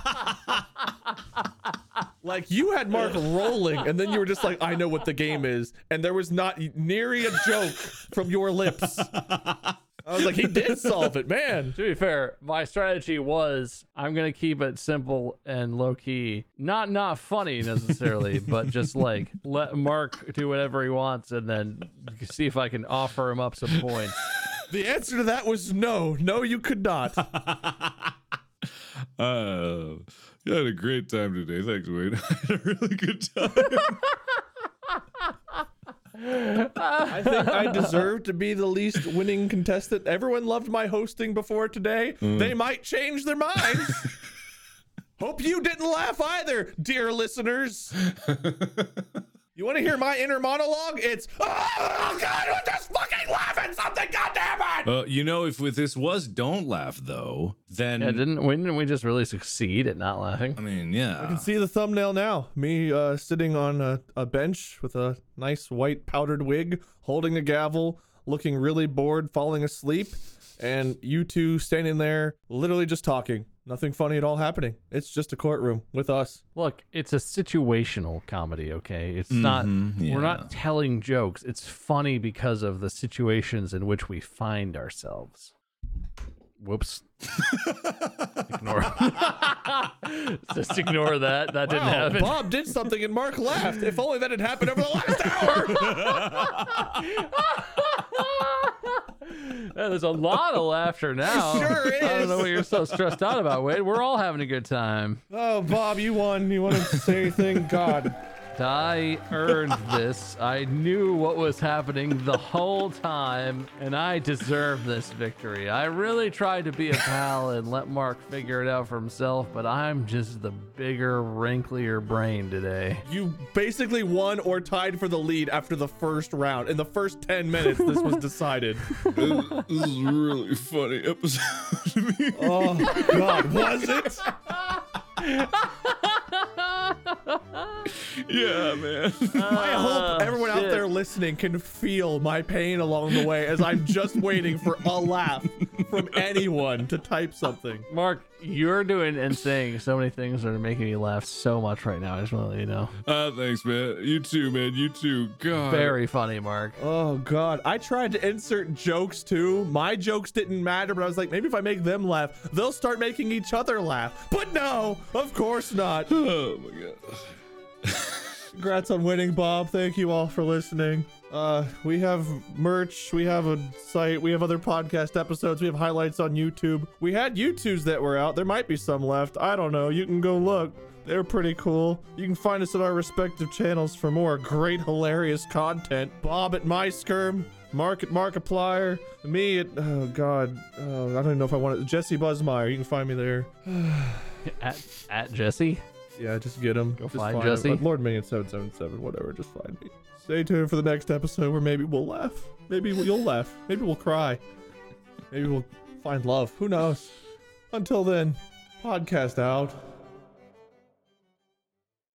Speaker 2: Like, you had Mark rolling, and then you were just like, I know what the game is. And there was not nary a joke from your lips. I was like, he did solve it, man.
Speaker 4: To be fair, my strategy was I'm gonna keep it simple and low key, not not funny necessarily, but just like let Mark do whatever he wants, and then see if I can offer him up some points.
Speaker 2: The answer to that was no. No, you could not.
Speaker 3: Uh, you had a great time today. Thanks, Wade. I had a really good time.
Speaker 2: I think I deserve to be the least winning contestant. Everyone loved my hosting before today. They might change their minds. Hope you didn't laugh either, dear listeners. You want to hear my inner monologue? It's, oh God, who's just fucking laughing something, goddammit!
Speaker 3: Uh, you know, if with this was Don't Laugh, though, then
Speaker 4: Yeah, didn't we didn't we just really succeed at not laughing?
Speaker 3: I mean,
Speaker 2: I
Speaker 3: yeah.
Speaker 2: can see the thumbnail now. Me uh, sitting on a, a bench with a nice white powdered wig, holding a gavel, looking really bored, falling asleep, and you two standing there, literally just talking. Nothing funny at all happening. It's just a courtroom with us.
Speaker 4: Look, it's a situational comedy, okay? It's not
Speaker 3: yeah.
Speaker 4: we're not telling jokes. It's funny because of the situations in which we find ourselves. Whoops. Ignore. Just ignore that. That didn't
Speaker 2: Wow,
Speaker 4: happen.
Speaker 2: Bob did something and Mark laughed. If only that had happened over the last hour.
Speaker 4: Yeah, there's a lot of laughter now.
Speaker 2: Sure
Speaker 4: I don't
Speaker 2: is.
Speaker 4: know what you're so stressed out about, Wade. We're all having a good time.
Speaker 2: Oh, Bob, you won. You wanted to say anything? God.
Speaker 4: I earned this. I knew what was happening the whole time, and I deserve this victory. I really tried to be a pal and let Mark figure it out for himself, but I'm just the bigger, wrinklier brain today.
Speaker 2: You basically won or tied for the lead after the first round. In the first ten minutes, this was decided.
Speaker 3: This, this is a really funny episode to me.
Speaker 2: Oh, God, was it?
Speaker 3: Yeah, man.
Speaker 2: I hope everyone out
Speaker 4: shit.
Speaker 2: there listening can feel my pain along the way as I'm just waiting for a laugh from anyone to type something.
Speaker 4: Mark, you're doing and saying so many things that are making me laugh so much right now. I just want to let you know.
Speaker 3: Uh, thanks, man. You too, man. You too. God.
Speaker 4: Very funny, Mark.
Speaker 2: Oh, God. I tried to insert jokes, too. My jokes didn't matter, but I was like, maybe if I make them laugh, they'll start making each other laugh. But no, of course not.
Speaker 3: Oh, my God.
Speaker 2: Congrats on winning, Bob. Thank you all for listening. Uh, we have merch, we have a site, we have other podcast episodes, we have highlights on YouTube. We had YouTubes that were out. There might be some left. I don't know. You can go look. They're pretty cool. You can find us at our respective channels for more great, hilarious content. Bob at MySkerm, Mark at Markiplier, me at, oh God, uh, I don't even know if I want it. Jesse Buzzmeyer. You can find me there.
Speaker 4: At, at Jesse?
Speaker 2: Yeah, just get him.
Speaker 4: Go
Speaker 2: just
Speaker 4: find
Speaker 2: him.
Speaker 4: Jesse.
Speaker 2: But Lord Minion seven seven seven, whatever. Just find me. Stay tuned for the next episode where maybe we'll laugh. Maybe you'll laugh. Maybe we'll cry. Maybe we'll find love. Who knows? Until then, podcast out.